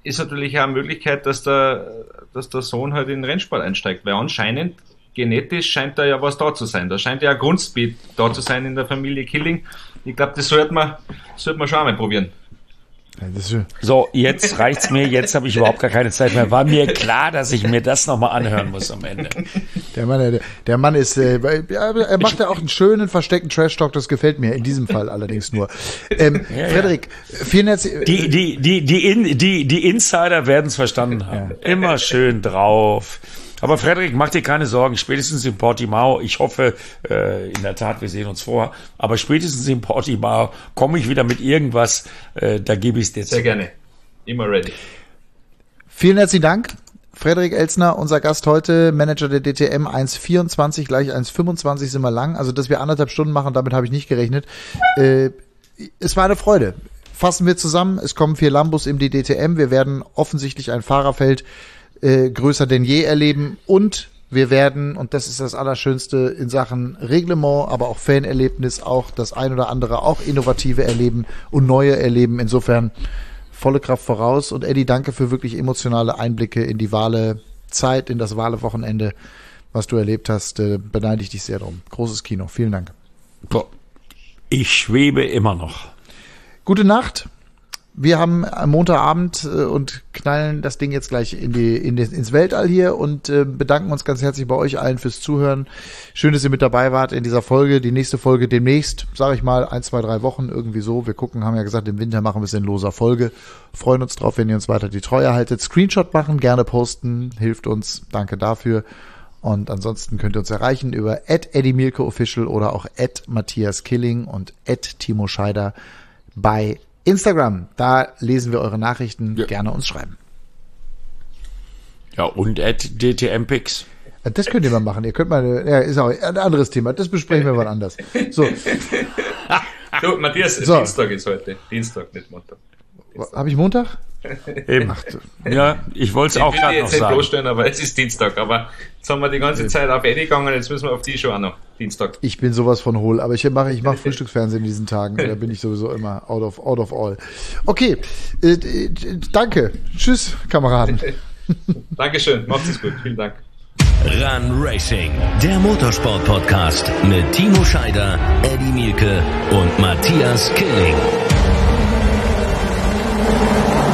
Speaker 4: ist natürlich auch eine Möglichkeit, dass der, dass der Sohn halt in den Rennsport einsteigt, weil anscheinend genetisch scheint da ja was da zu sein. Da scheint ja ein Grundspeed da zu sein in der Familie Killing. Ich glaube, das sollte man, sollte man schon einmal probieren.
Speaker 2: Ja, das ist schön.
Speaker 5: So, jetzt reicht's mir, jetzt habe ich überhaupt gar keine Zeit mehr. War mir klar, dass ich mir das nochmal anhören muss am Ende.
Speaker 2: Der Mann, der, der Mann ist, äh, er macht ja auch einen schönen, versteckten Trash-Talk, das gefällt mir, in diesem Fall allerdings nur. Ähm,
Speaker 5: ja,
Speaker 2: Frederik,
Speaker 5: ja.
Speaker 2: vielen herzlichen
Speaker 5: Die, die, die, die, in, die, die Insider werden's verstanden haben. Ja. Immer schön drauf. Aber Frederik, mach dir keine Sorgen, spätestens in Portimao, ich hoffe, äh, in der Tat, wir sehen uns vor, aber spätestens in Portimao komme ich wieder mit irgendwas, äh, da gebe ich es dir.
Speaker 4: Sehr gerne, immer ready.
Speaker 2: Vielen herzlichen Dank. Frederik Elsner, unser Gast heute, Manager der D T M, eins vierundzwanzig, gleich eins fünfundzwanzig sind wir lang, also dass wir anderthalb Stunden machen, damit habe ich nicht gerechnet. Äh, es war eine Freude. Fassen wir zusammen, es kommen vier Lambos im D T M, wir werden offensichtlich ein Fahrerfeld Äh, größer denn je erleben und wir werden, und das ist das Allerschönste in Sachen Reglement, aber auch Fanerlebnis, auch das ein oder andere, auch innovative erleben und neue erleben. Insofern volle Kraft voraus. Und Eddie, danke für wirklich emotionale Einblicke in die Wale-Zeit, in das Wale-Wochenende, was du erlebt hast. Äh, beneide ich dich sehr drum. Großes Kino. Vielen Dank.
Speaker 5: Ich schwebe immer noch.
Speaker 2: Gute Nacht. Wir haben am Montagabend äh, und knallen das Ding jetzt gleich in die, in den, ins Weltall hier und äh, bedanken uns ganz herzlich bei euch allen fürs Zuhören. Schön, dass ihr mit dabei wart in dieser Folge. Die nächste Folge demnächst, sage ich mal, ein, zwei, drei Wochen irgendwie so. Wir gucken, haben ja gesagt, im Winter machen wir es in loser Folge. Freuen uns drauf, wenn ihr uns weiter die Treue haltet. Screenshot machen, gerne posten, hilft uns. Danke dafür. Und ansonsten könnt ihr uns erreichen über at Eddie Mielke Official oder auch at Matthias Killing und at Timo Scheider bei Instagram, da lesen wir eure Nachrichten, ja. Gerne uns schreiben.
Speaker 5: Ja, und at D T M Pix.
Speaker 2: Das könnt ihr mal machen. Ihr könnt mal, ja, ist auch ein anderes Thema. Das besprechen wir wann anders. So.
Speaker 4: Du, Matthias, so. Dienstag ist heute. Dienstag, nicht Montag.
Speaker 2: Habe ich Montag?
Speaker 5: Eben. Ach, ja, ich wollte es auch gerade noch sagen. Ich will
Speaker 4: aber es ist Dienstag. Aber jetzt haben wir die ganze Zeit auf Eddie gegangen, jetzt müssen wir auf die schon auch noch. Dienstag.
Speaker 2: Ich bin sowas von hohl, aber ich mache ich mache Frühstücksfernsehen in diesen Tagen. Da bin ich sowieso immer out of, out of all. Okay, äh, danke. Tschüss, Kameraden.
Speaker 4: Dankeschön, macht es gut. Vielen Dank.
Speaker 1: Run Racing, der Motorsport-Podcast mit Timo Scheider, Eddie Mielke und Matthias Killing.